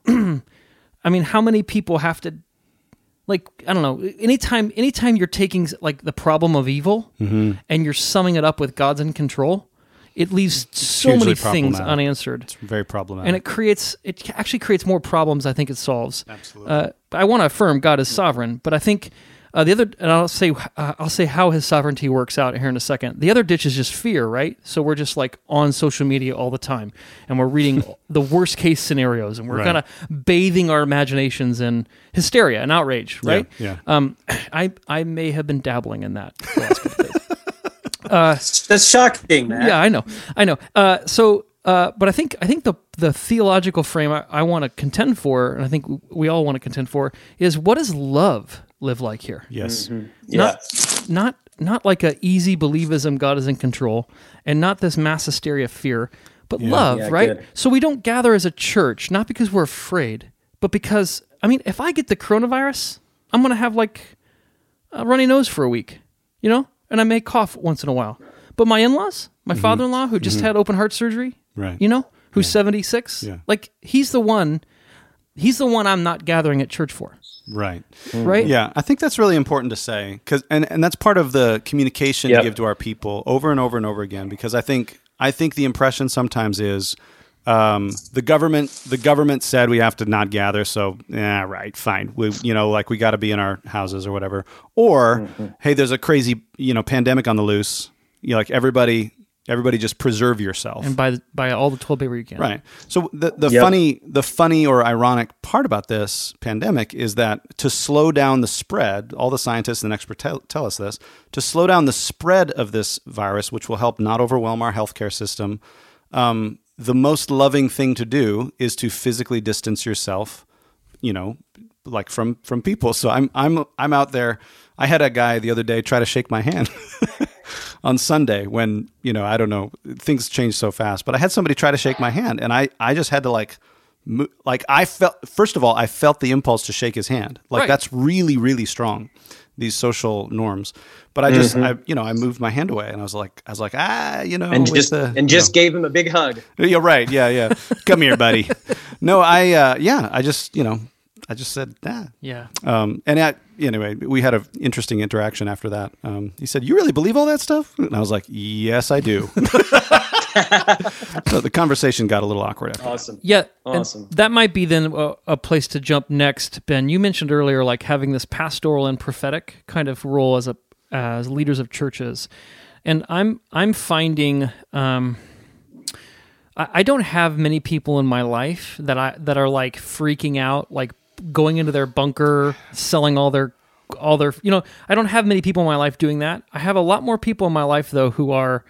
I mean, how many people have to, like, I don't know, anytime anytime you're taking like the problem of evil Mm-hmm. and you're summing it up with God's in control, it leaves so hugely many things problematic. unanswered. It's very problematic. And it creates, it actually creates more problems I think it solves. Absolutely. Uh, I want to affirm God is sovereign, but I think uh, the other, and I'll say, uh, I'll say how his sovereignty works out here in a second. The other ditch is just fear, right? So we're just like on social media all the time, and we're reading the worst case scenarios, and we're Right. kind of bathing our imaginations in hysteria and outrage, right? Yeah. Um, I I may have been dabbling in that the last couple days. That's shocking, man. Yeah, I know, I know. Uh, so, uh, but I think I think the the theological frame I, I want to contend for, and I think we all want to contend for, is what does love live like here? yes. Yeah. Not not not like a easy believism, God is in control, and not this mass hysteria of fear, but Yeah. love, Yeah, right? good. So we don't gather as a church, not because we're afraid, but because, I mean, if I get the coronavirus, I'm going to have like a runny nose for a week, you know, and I may cough once in a while. But my in-laws, my Mm-hmm. father-in-law who just had open heart surgery, Right. you know, who's seventy-six, Yeah. like he's the one, he's the one I'm not gathering at church for, Right. right? Yeah, I think that's really important to say, because and, and that's part of the communication Yep. to give to our people over and over and over again. Because I think I think the impression sometimes is um, the government the government said we have to not gather, so yeah, right, fine, we you know like we got to be in our houses or whatever. Or hey, there's a crazy you know pandemic on the loose. You know, like everybody everybody just preserve yourself. And by by all the toilet paper you can. Right. So the the Yep. funny the funny or ironic part about this pandemic is that to slow down the spread, all the scientists and experts tell, tell us this, to slow down the spread of this virus, which will help not overwhelm our healthcare system, um, the most loving thing to do is to physically distance yourself, you know, like from from people. So I'm I'm I'm out there. I had a guy the other day try to shake my hand. On Sunday when, you know, I don't know, things change so fast, but I had somebody try to shake my hand and I, I just had to like, mo- like I felt, first of all, I felt the impulse to shake his hand. Like Right. that's really, really strong, these social norms. But I just, I, you know, I moved my hand away and I was like, I was like, ah, you know, And with just the, and you just know. gave him a big hug. Yeah, right. Yeah, yeah. Come here, buddy. No, I, uh, yeah, I just, you know, I just said, nah. Yeah. Um, and at, anyway, we had an interesting interaction after that. Um, he said, "You really believe all that stuff?" And I was like, "Yes, I do." So the conversation got a little awkward after. Awesome. Yeah, and Awesome. that might be then a, a place to jump next, Ben. You mentioned earlier, like having this pastoral and prophetic kind of role as a as leaders of churches, and I'm I'm finding um, I, I don't have many people in my life that I that are like freaking out, like going into their bunker, selling all their all their you know. I don't have many people in my life doing that. I have a lot more people in my life though who are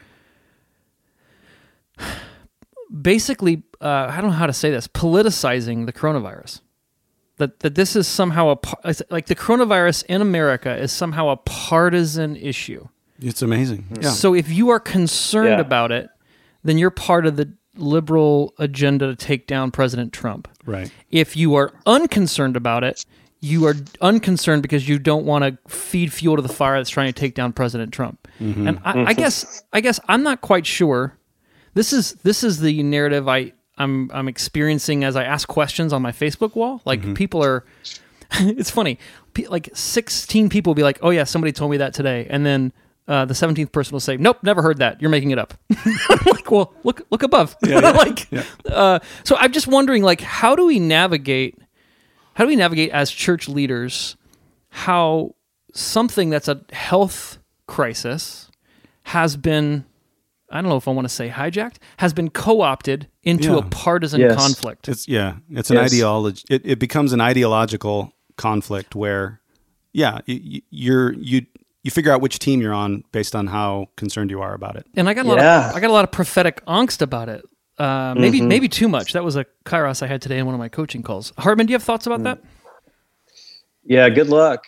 basically, uh, I don't know how to say this, politicizing the coronavirus. That that this is somehow a par- like the coronavirus in America is somehow a partisan issue. It's amazing. Yeah. So if you are concerned Yeah. about it, then you're part of the liberal agenda to take down President Trump. Right. If you are unconcerned about it, you are unconcerned because you don't want to feed fuel to the fire that's trying to take down President Trump. And I, I guess I guess I'm not quite sure. This is this is the narrative I I'm I'm experiencing as I ask questions on my Facebook wall. Like people are, it's funny. Pe- like sixteen people will be like, "Oh yeah, somebody told me that today," and then uh, the seventeenth person will say, "Nope, never heard that. You're making it up." I'm like, well, look look above. like, uh, so I'm just wondering, like, how do we navigate? How do we navigate as church leaders how something that's a health crisis has been, I don't know if I want to say hijacked, has been co-opted into Yeah. a partisan Yes. conflict? It's yeah. It's an Yes. ideology. It, it becomes an ideological conflict where, yeah, you, you're you you figure out which team you're on based on how concerned you are about it. And I got a lot Yeah. of I got a lot of prophetic angst about it. Uh, maybe maybe too much. That was a kairos I had today in one of my coaching calls. Hardman, do you have thoughts about that? Yeah. Good luck.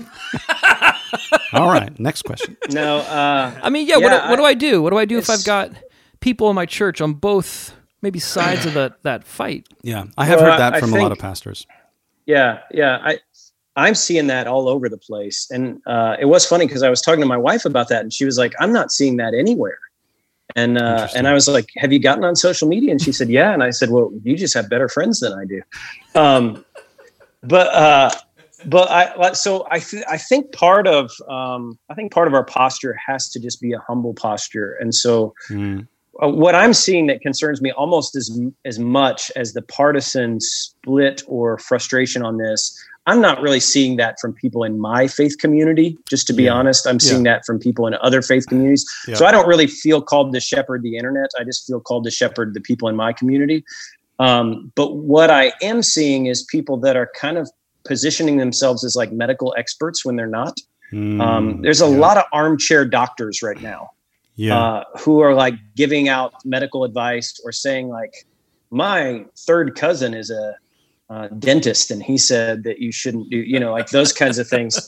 All right. Next question. No. Uh, I mean, yeah. what, Yeah, do, what do I- I do? What do I do if it's- I've got people in my church on both maybe sides of that that fight? Yeah, I have Well, heard that I from a lot think- of pastors. Yeah, yeah. I I'm seeing that all over the place, and uh, it was funny because I was talking to my wife about that, and she was like, "I'm not seeing that anywhere." And uh, Interesting. and I was like, "Have you gotten on social media?" And she said, "Yeah." And I said, "Well, you just have better friends than I do." Um, but uh, but I like so I th- I think part of um, I think part of our posture has to just be a humble posture, and so. Mm. Uh, what I'm seeing that concerns me almost as as much as the partisan split or frustration on this, I'm not really seeing that from people in my faith community. Just to be Yeah. honest, I'm seeing that from people in other faith communities. Yeah. So I don't really feel called to shepherd the internet. I just feel called to shepherd the people in my community. Um, but what I am seeing is people that are kind of positioning themselves as like medical experts when they're not. Mm. Um, there's a Yeah. lot of armchair doctors right now. Yeah. Uh, who are like giving out medical advice or saying like, my third cousin is a uh, dentist and he said that you shouldn't do, you know, like those kinds of things.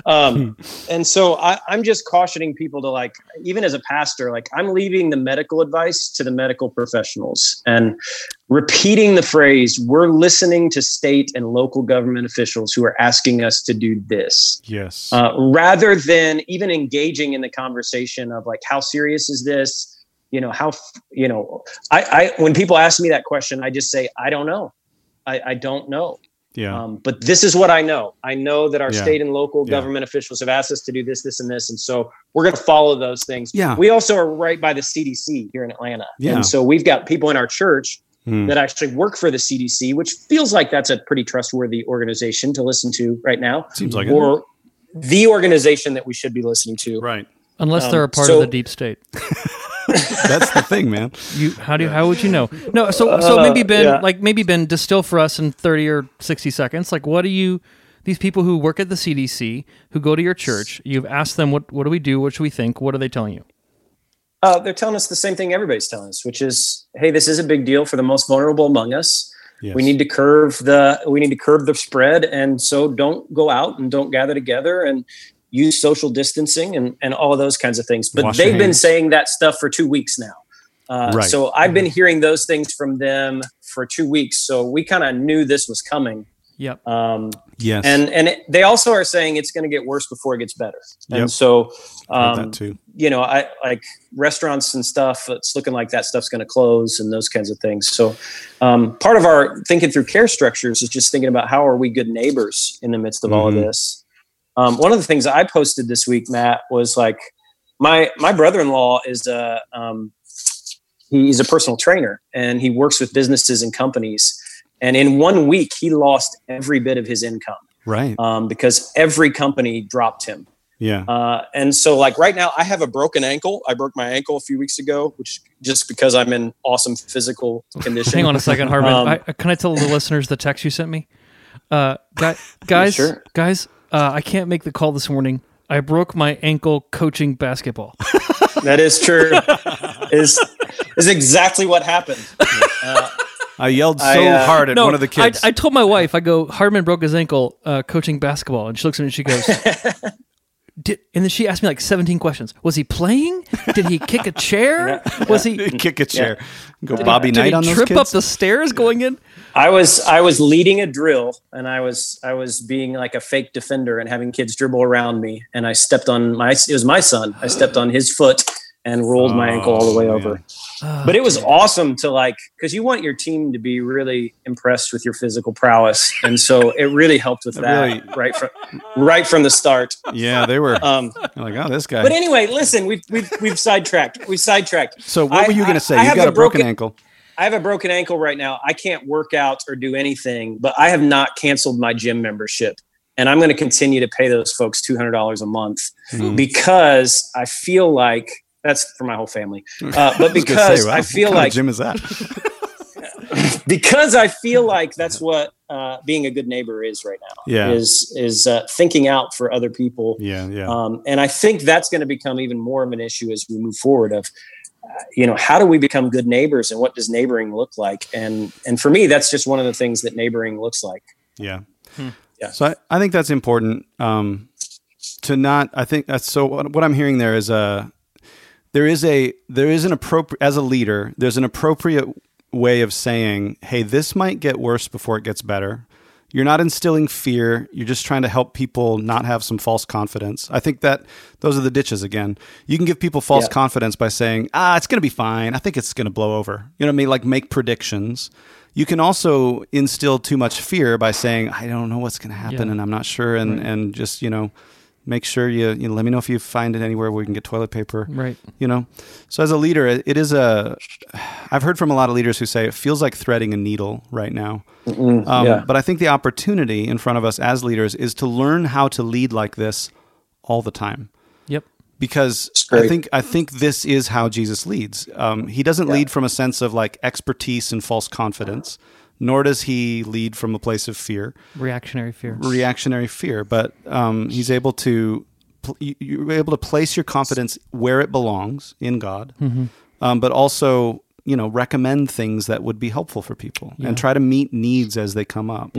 Um, and so I, I'm just cautioning people to, like, even as a pastor, like, I'm leaving the medical advice to the medical professionals and repeating the phrase, we're listening to state and local government officials who are asking us to do this. Yes. Uh, rather than even engaging in the conversation of, like, how serious is this? You know, how, you know, I, I when people ask me that question, I just say, I don't know. I, I don't know. Yeah. Um, but this is what I know. I know that our Yeah. state and local Yeah. government officials have asked us to do this, this, and this. And so we're going to follow those things. Yeah. We also are right by the C D C here in Atlanta. Yeah. And so we've got people in our church Hmm. that actually work for the C D C, which feels like that's a pretty trustworthy organization to listen to right now. Seems like it. Or the organization that we should be listening to. Right. Unless Um, they're a part so- of the deep state. That's the thing, man. You how do how would you know? No, so so maybe Ben, yeah. like maybe Ben, distill for us in thirty or sixty seconds. Like, what do you? These people who work at the C D C, who go to your church, you've asked them, what what do we do? What should we think? What are they telling you? Uh, they're telling us the same thing everybody's telling us, which is, hey, this is a big deal for the most vulnerable among us. Yes. We need to curve the we need to curb the spread, and so don't go out and don't gather together and use social distancing and, and all of those kinds of things. But Wash your they've been hands. saying that stuff for two weeks now. Uh, Right. So I've been hearing those things from them for two weeks. So we kind of knew this was coming. Yep. Um, Yes. and and it, they also are saying it's going to get worse before it gets better. Yep. And so, Heard um, that too. you know, I like restaurants and stuff. It's looking like that stuff's going to close and those kinds of things. So, um, part of our thinking through care structures is just thinking about how are we good neighbors in the midst of all of Mhm. this. Um, one of the things I posted this week, Matt, was like my my brother-in-law is a um, he's a personal trainer and he works with businesses and companies. And in one week, he lost every bit of his income Right. um, because every company dropped him. Yeah. Uh, and so, like, right now, I have a broken ankle. I broke my ankle a few weeks ago, which just because I'm in awesome physical condition. Hang on a second, Harmon. Um, I, can I tell the listeners the text you sent me? Uh, guy, guys, Sure. guys, uh, I can't make the call this morning. I broke my ankle coaching basketball. That is true. is is exactly what happened. Uh, I yelled so I, uh, hard at one of the kids. I, I told my wife, I go, Hardman broke his ankle uh, coaching basketball. And she looks at me and she goes, Did, and then she asked me like seventeen questions. Was he playing? Did he kick a chair? Was he did Kick a chair. Go Bobby Knight he on those trip kids. up the stairs going in? I was I was leading a drill, and I was I was being like a fake defender and having kids dribble around me, and I stepped on my it was my son. I stepped on his foot and rolled my ankle all the way Oh, over. But it was awesome to like because you want your team to be really impressed with your physical prowess, and so it really helped with It that really- right from right from the start. Yeah, they were Um, like, oh, this guy. but anyway, listen, we've we've we've sidetracked. We've sidetracked. So what I- were you going I- to say? I You have got a a broken broken- ankle. I have a broken ankle right now. I can't work out or do anything, but I have not canceled my gym membership. And I'm going to continue to pay those folks two hundred dollars a month Hmm. because I feel like that's for my whole family. Uh, I but was gonna because say, wow, I what feel kind of like, gym is that? because I feel like that's what uh, being a good neighbor is right now. Yeah. Is, is uh, thinking out for other people. Yeah, yeah. Um, and I think that's going to become even more of an issue as we move forward of, uh, you know, how do we become good neighbors and what does neighboring look like? And, and for me, that's just one of the things that neighboring looks like. Yeah. Yeah. So I, I think that's important um, to not, I think that's so what, what I'm hearing there is a, there is a, there is an appropriate, as a leader, there's an appropriate way of saying, hey, this might get worse before it gets better. You're not instilling fear. You're just trying to help people not have some false confidence. I think that those are the ditches again. You can give people false Yeah. confidence by saying, ah, it's going to be fine. I think it's going to blow over. You know what I mean? Like make predictions. You can also instill too much fear by saying, I don't know what's going to happen Yeah. and I'm not sure. And, and just, you know, make sure you, you know, let me know if you find it anywhere where we can get toilet paper. Right. You know, so as a leader, it, it is a, I've heard from a lot of leaders who say it feels like threading a needle right now. Um, yeah. But I think the opportunity in front of us as leaders is to learn how to lead like this all the time. Yep. Because great. I think I think this is how Jesus leads. Um, he doesn't lead from a sense of like expertise and false confidence, nor does he lead from a place of fear, Reactionary fear. reactionary fear. But um, he's able to pl- you- you're able to place your confidence where it belongs in God, Mm-hmm. um, but also you know recommend things that would be helpful for people and try to meet needs as they come up. Yeah.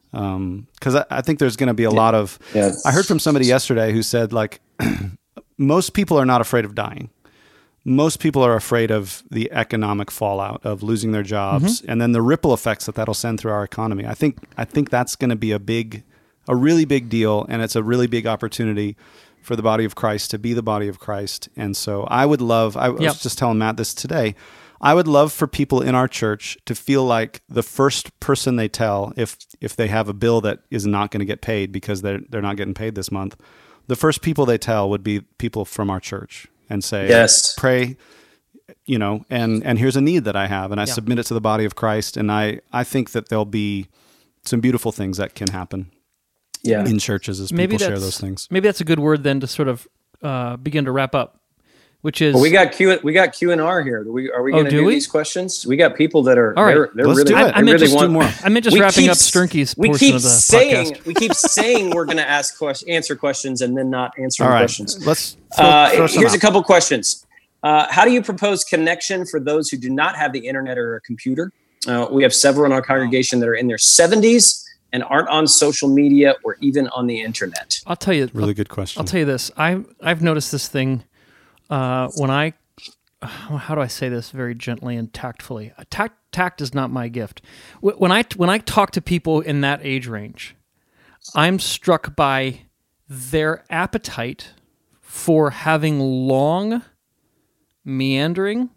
Because I, I think there's going to be a lot of. Yeah. I heard from somebody yesterday who said like, most people are not afraid of dying. Most people are afraid of the economic fallout of losing their jobs, mm-hmm. and then the ripple effects that that'll send through our economy. I think I think that's going to be a big, a really big deal, and it's a really big opportunity for the body of Christ to be the body of Christ. And so I would love. I yep. was just telling Matt this today. I would love for people in our church to feel like the first person they tell if if they have a bill that is not going to get paid because they're they're not getting paid this month. The first people they tell would be people from our church. And say, yes. pray, you know, and, and here's a need that I have, and I yeah. submit it to the body of Christ. And I, I think that there'll be some beautiful things that can happen yeah. in churches as maybe people share those things. Maybe that's a good word then to sort of uh, begin to wrap up, which is... Well, we got Q, we got Q and R here. Do we, are we oh, going to do, do we? these questions? We got people that are, All right. they're, they're Let's really, do it. I, I meant really just, want, more. I meant just we wrapping keep, up Sternke's we portion keep of the saying, podcast. We keep saying we're going to ask question, answer questions and then not answering All right. questions. Let's throw, Uh, throw some here's out. a couple questions. Uh, how do you propose connection for those who do not have the internet or a computer? Uh, we have several in our congregation that are in their seventies and aren't on social media or even on the internet. I'll tell you... Really I'll, good question. I'll tell you this. I, I've noticed this thing uh, when I... How do I say this very gently and tactfully? Tact, tact is not my gift. When I, when I talk to people in that age range, I'm struck by their appetite for having long, meandering,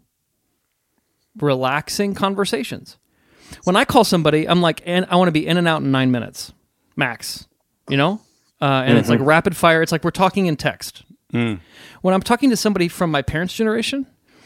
relaxing conversations. When I call somebody, I'm like, and I want to be in and out in nine minutes, max, you know? Uh, and mm-hmm. it's like rapid fire. It's like we're talking in text. Mm. When I'm talking to somebody from my parents' generation,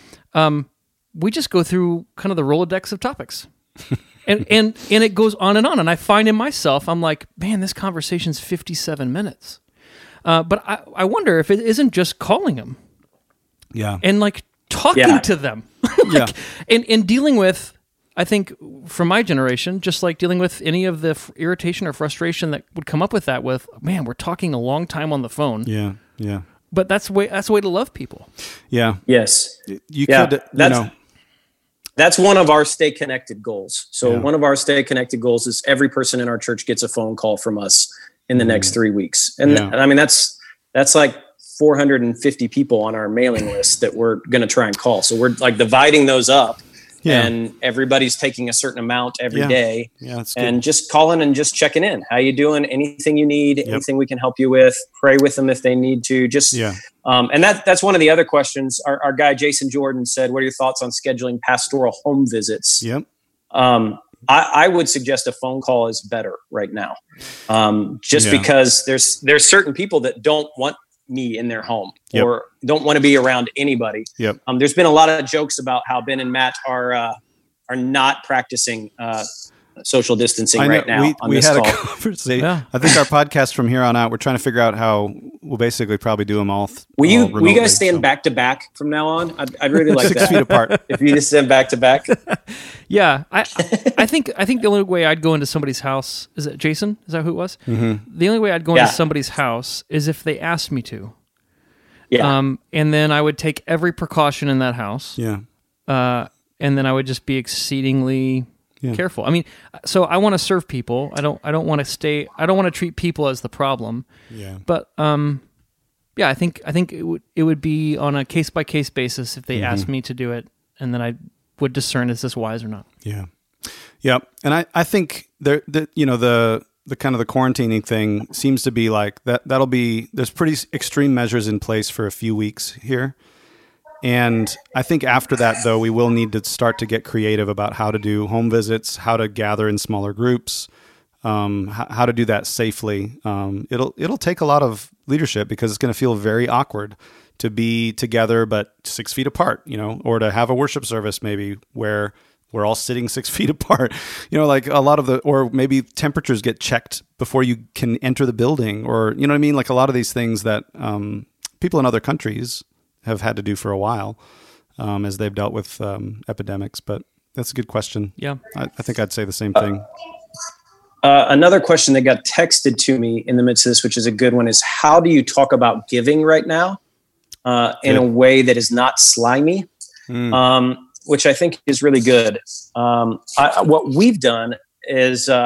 um, we just go through kind of the Rolodex of topics. and, and, and it goes on and on. And I find in myself, I'm like, man, this conversation's fifty-seven minutes. Uh, but I, I wonder if it isn't just calling them. Yeah. And like talking Yeah. to them. like, Yeah. And, and dealing with, I think from my generation, just like dealing with any of the f- irritation or frustration that would come up with that with, man, we're talking a long time on the phone. Yeah. Yeah. But that's the way, that's the way to love people. Yeah. Yes. You Yeah, could, you that's- know, That's one of our Stay Connected goals. So Yeah. one of our Stay Connected goals is every person in our church gets a phone call from us in the Mm. next three weeks. And, Yeah. and I mean, that's, that's like four hundred fifty people on our mailing list that we're going to try and call. So we're like dividing those up Yeah. and everybody's taking a certain amount every Yeah. day. yeah, it's good. And just calling and just checking in. How you doing? Anything you need? Yep. Anything we can help you with? Pray with them if they need to. Just yeah. um, and that that's one of the other questions. Our, our guy Jason Jordan said, "What are your thoughts on scheduling pastoral home visits?" Yep. Um, I, I would suggest a phone call is better right now, um, just Yeah. because there's there's certain people that don't want me in their home Yep. or don't want to be around anybody. Yep. Um, there's been a lot of jokes about how Ben and Matt are uh, are not practicing uh, social distancing I know. right now we on we this had call. a conversation. Yeah. I think our podcast from here on out, we're trying to figure out how we'll basically probably do them all. Th- Will you all will you remotely, guys stand so. back to back from now on? I'd, I'd really like six that. feet apart? If you just stand back to back. Yeah, I, I think I think the only way I'd go into somebody's house is it Jason? Is that who it was? Mm-hmm. The only way I'd go Yeah. into somebody's house is if they asked me to. Yeah. Um, and then I would take every precaution in that house. Yeah. Uh, and then I would just be exceedingly Yeah. careful. I mean, so I want to serve people. I don't. I don't want to stay. I don't want to treat people as the problem. Yeah. But um, yeah, I think I think it would it would be on a case by case basis if they Mm-hmm. asked me to do it, and then I would discern is this wise or not. Yeah. Yeah. And I, I think there, the, you know, the, the kind of the quarantining thing seems to be like that, that'll be, there's pretty extreme measures in place for a few weeks here. And I think after that, though, we will need to start to get creative about how to do home visits, how to gather in smaller groups, um, how, how to do that safely. Um, it'll, it'll take a lot of leadership because it's going to feel very awkward to be together, but six feet apart, you know, or to have a worship service maybe where we're all sitting six feet apart, you know, like a lot of the, or maybe temperatures get checked before you can enter the building, or, you know what I mean? Like a lot of these things that um, people in other countries have had to do for a while um, as they've dealt with um, epidemics. But that's a good question. Yeah. I, I think I'd say the same thing. Uh, another question that got texted to me in the midst of this, which is a good one, is how do you talk about giving right now uh, in Good. a way that is not slimy? Mm. Um, which I think is really good. Um, I, what we've done is uh,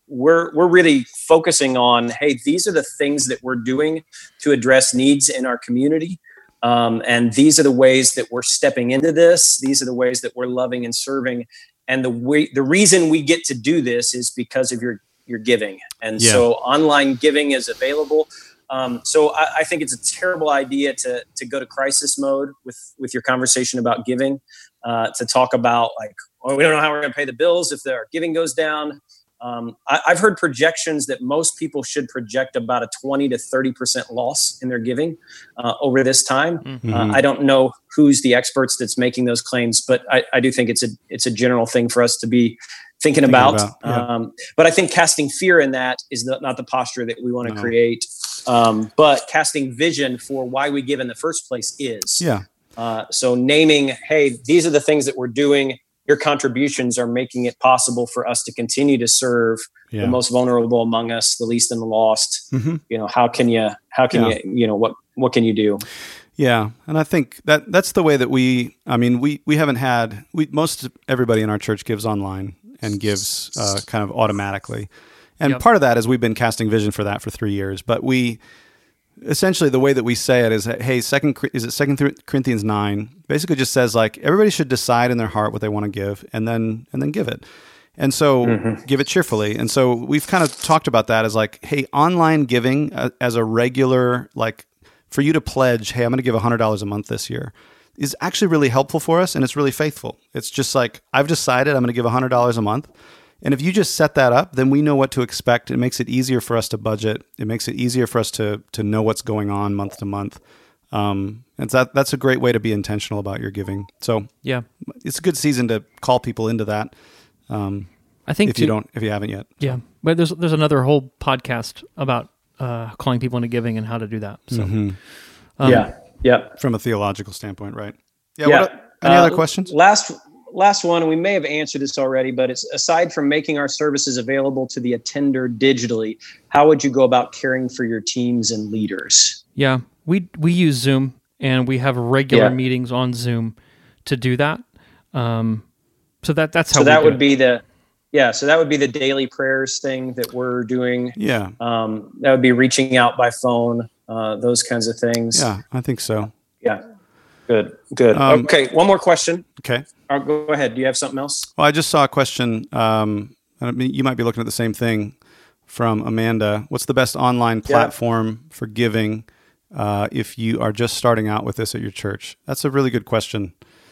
we're we're really focusing on, hey, these are the things that we're doing to address needs in our community. Um, and these are the ways that we're stepping into this. These are the ways that we're loving and serving. And the way, the reason we get to do this is because of your, your giving. And Yeah. so online giving is available. Um, so I, I think it's a terrible idea to, to go to crisis mode with, with your conversation about giving, uh, to talk about like, oh, we don't know how we're going to pay the bills if our giving goes down. Um, I, I've heard projections that most people should project about a twenty to thirty percent loss in their giving uh, over this time. Mm-hmm. Uh, I don't know who's the experts that's making those claims, but I, I do think it's a it's a general thing for us to be thinking, Thinking about. about, yeah. um, but I think casting fear in that is not, not the posture that we want to No. create. Um, but casting vision for why we give in the first place is. Yeah. Uh, so naming, hey, these are the things that we're doing. Your contributions are making it possible for us to continue to serve Yeah. the most vulnerable among us, the least and the lost. Mm-hmm. You know, how can you, how can Yeah. you, you know, what, what can you do? Yeah, and I think that that's the way that we. I mean, we we haven't had we most everybody in our church gives online and gives uh, kind of automatically, and Yep. part of that is we've been casting vision for that for three years. But we essentially the way that we say it is that, hey, second is it Second Corinthians nine basically just says like everybody should decide in their heart what they want to give and then and then give it. And so Mm-hmm. give it cheerfully. And so we've kind of talked about that as like, hey, online giving uh, as a regular, like for you to pledge, hey, I'm going to give one hundred dollars a month this year is actually really helpful for us. And it's really faithful. It's just like, I've decided I'm going to give one hundred dollars a month. And if you just set that up, then we know what to expect. It makes it easier for us to budget. It makes it easier for us to to know what's going on month to month. Um, and that that's a great way to be intentional about your giving. So Yeah. it's a good season to call people into that. Um, I think if you too- don't, if you haven't yet. Yeah, but there's there's another whole podcast about uh, calling people into giving and how to do that. So, Mhm. um, yeah. Yeah. From a theological standpoint, right? Yeah. What, any Uh, other questions? Last last one, and we may have answered this already, but it's aside from making our services available to the attender digitally, how would you go about caring for your teams and leaders? yeah, we we use Zoom and we have regular Yeah. meetings on Zoom to do that. Um, so that that's how So we that do would it. be the yeah, so that would be the daily prayers thing that we're doing. Yeah, Um, that would be reaching out by phone, uh, those kinds of things. yeah, I think so. Yeah. Good. Good. Um, okay. One more question. Okay. Uh, go ahead. Do you have something else? Well, I just saw a question. Um, I mean, you might be looking at the same thing from Amanda. What's the best online platform for giving uh, if you are just starting out with this at your church? That's a really good question.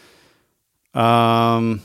Um,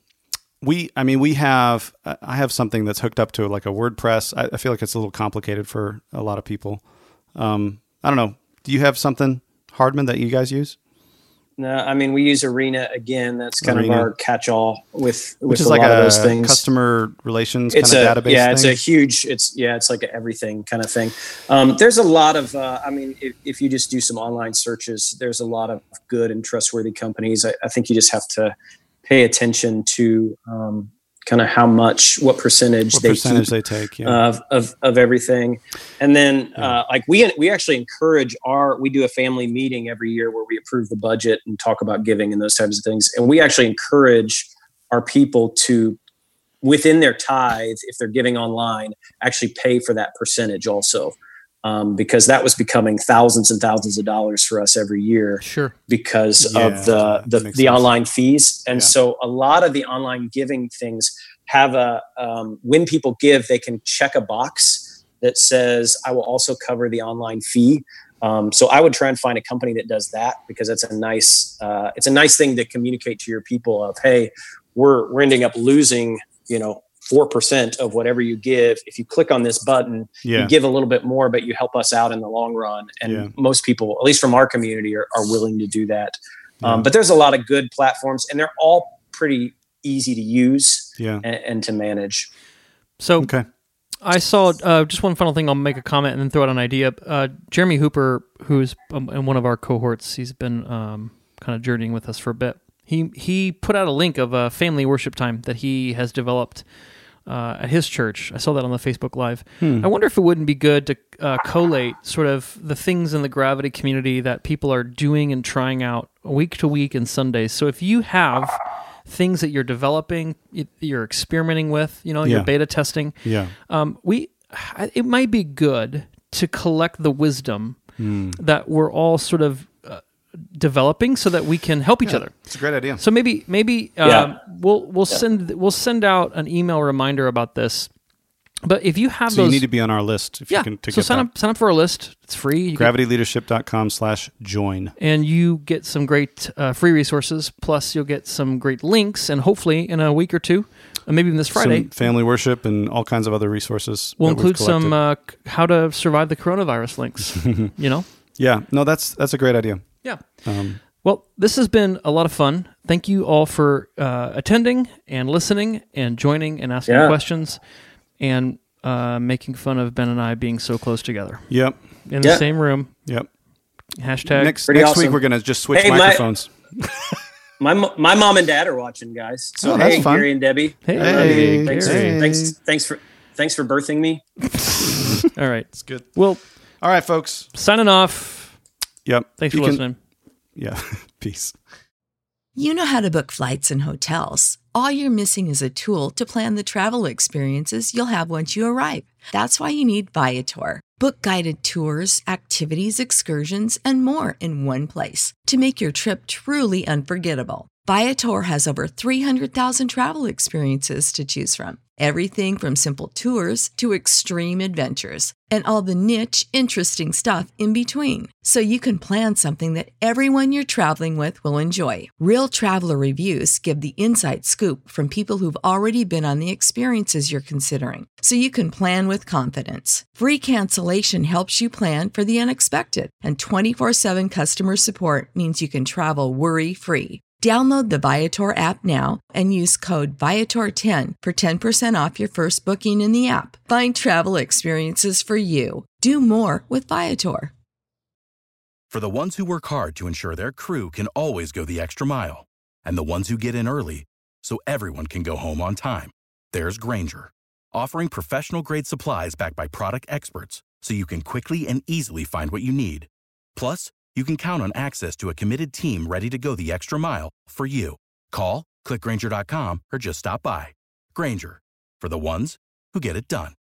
we, I mean, we have. I have something that's hooked up to like a WordPress. I, I feel like it's a little complicated for a lot of people. Um, I don't know. Do you have something, Hardman, that you guys use? No, I mean, we use Arena again. That's kind Arena. of our catch-all with, with Which is a like lot a of those things. customer relations It's kind a of database yeah, thing? it's a huge. It's yeah, it's like a everything kind of thing. Um, there's a lot of. Uh, I mean, if, if you just do some online searches, there's a lot of good and trustworthy companies. I, I think you just have to pay attention to um, kind of how much, what percentage what they percentage keep they take? Yeah. of, of of everything, and then uh, like we we actually encourage our we do a family meeting every year where we approve the budget and talk about giving and those types of things, and we actually encourage our people to within their tithe, if they're giving online, actually pay for that percentage also, um, because that was becoming thousands and thousands of dollars for us every year Sure. because Yeah, of the that the, makes the sense. online fees. And Yeah. so a lot of the online giving things have a, um, when people give, they can check a box that says, I will also cover the online fee. Um, so I would try and find a company that does that, because that's a nice, uh, it's a nice thing to communicate to your people of, hey, we're, we're ending up losing, you know, four percent of whatever you give. If you click on this button, Yeah. you give a little bit more, but you help us out in the long run. And Yeah. most people, at least from our community, are, are willing to do that. Yeah. Um, but there's a lot of good platforms, and they're all pretty easy to use Yeah. and, and to manage. So Okay. I saw uh, just one final thing. I'll make a comment and then throw out an idea. Uh, Jeremy Hooper, who's um, in one of our cohorts, he's been um, kind of journeying with us for a bit. He he put out a link of a family worship time that he has developed uh, at his church. I saw that on the Facebook Live. I wonder if it wouldn't be good to uh, collate sort of the things in the Gravity community that people are doing and trying out week to week and Sundays. So if you have things that you're developing, y- you're experimenting with, you know, Yeah. you're beta testing. Yeah. Um, we, it might be good to collect the wisdom that we're all sort of uh, developing so that we can help each other. It's a great idea. So maybe maybe um, Yeah. we'll we'll send we'll send out an email reminder about this. But if you have So those, you need to be on our list if yeah. you can to so get sign that. up sign up for our list. It's free. You get- gravityleadership.com slash join. and you get some great uh, free resources. Plus, you'll get some great links, and hopefully, in a week or two, uh, maybe even this Friday, Some family worship and all kinds of other resources. we'll that we've include some collected. uh, c- how to survive the coronavirus links. you know, yeah, no, that's that's a great idea. yeah. Um, Well, this has been a lot of fun. Thank you all for uh, attending and listening and joining and asking Yeah. questions and uh, making fun of Ben and I being so close together yep, in the Yeah. same room. yep. Hashtag. Next Pretty next awesome. week we're gonna just switch Hey, my- microphones. My mo- my mom and dad are watching, guys. So Oh, that's hey, fun. Gary and Debbie, Hey, I love you. Hey, Thanks, Gary. for, thanks, thanks for thanks for birthing me. all right. It's good. Well, All right, folks. signing off. Yep. Thanks You for can- listening. Yeah. Peace. You know how to book flights and hotels. All you're missing is a tool to plan the travel experiences you'll have once you arrive. That's why you need Viator. Book guided tours, activities, excursions, and more in one place to make your trip truly unforgettable. Viator has over three hundred thousand travel experiences to choose from. Everything from simple tours to extreme adventures and all the niche, interesting stuff in between. So you can plan something that everyone you're traveling with will enjoy. Real traveler reviews give the inside scoop from people who've already been on the experiences you're considering. So you can plan with confidence. Free cancellation helps you plan for the unexpected. And twenty-four seven customer support means you can travel worry-free. Download the Viator app now and use code Viator ten for ten percent off your first booking in the app. Find travel experiences for you. Do more with Viator. For the ones who work hard to ensure their crew can always go the extra mile, and the ones who get in early so everyone can go home on time, there's Grainger, offering professional-grade supplies backed by product experts so you can quickly and easily find what you need. Plus, you can count on access to a committed team ready to go the extra mile for you. Call, click Grainger dot com, or just stop by. Grainger, for the ones who get it done.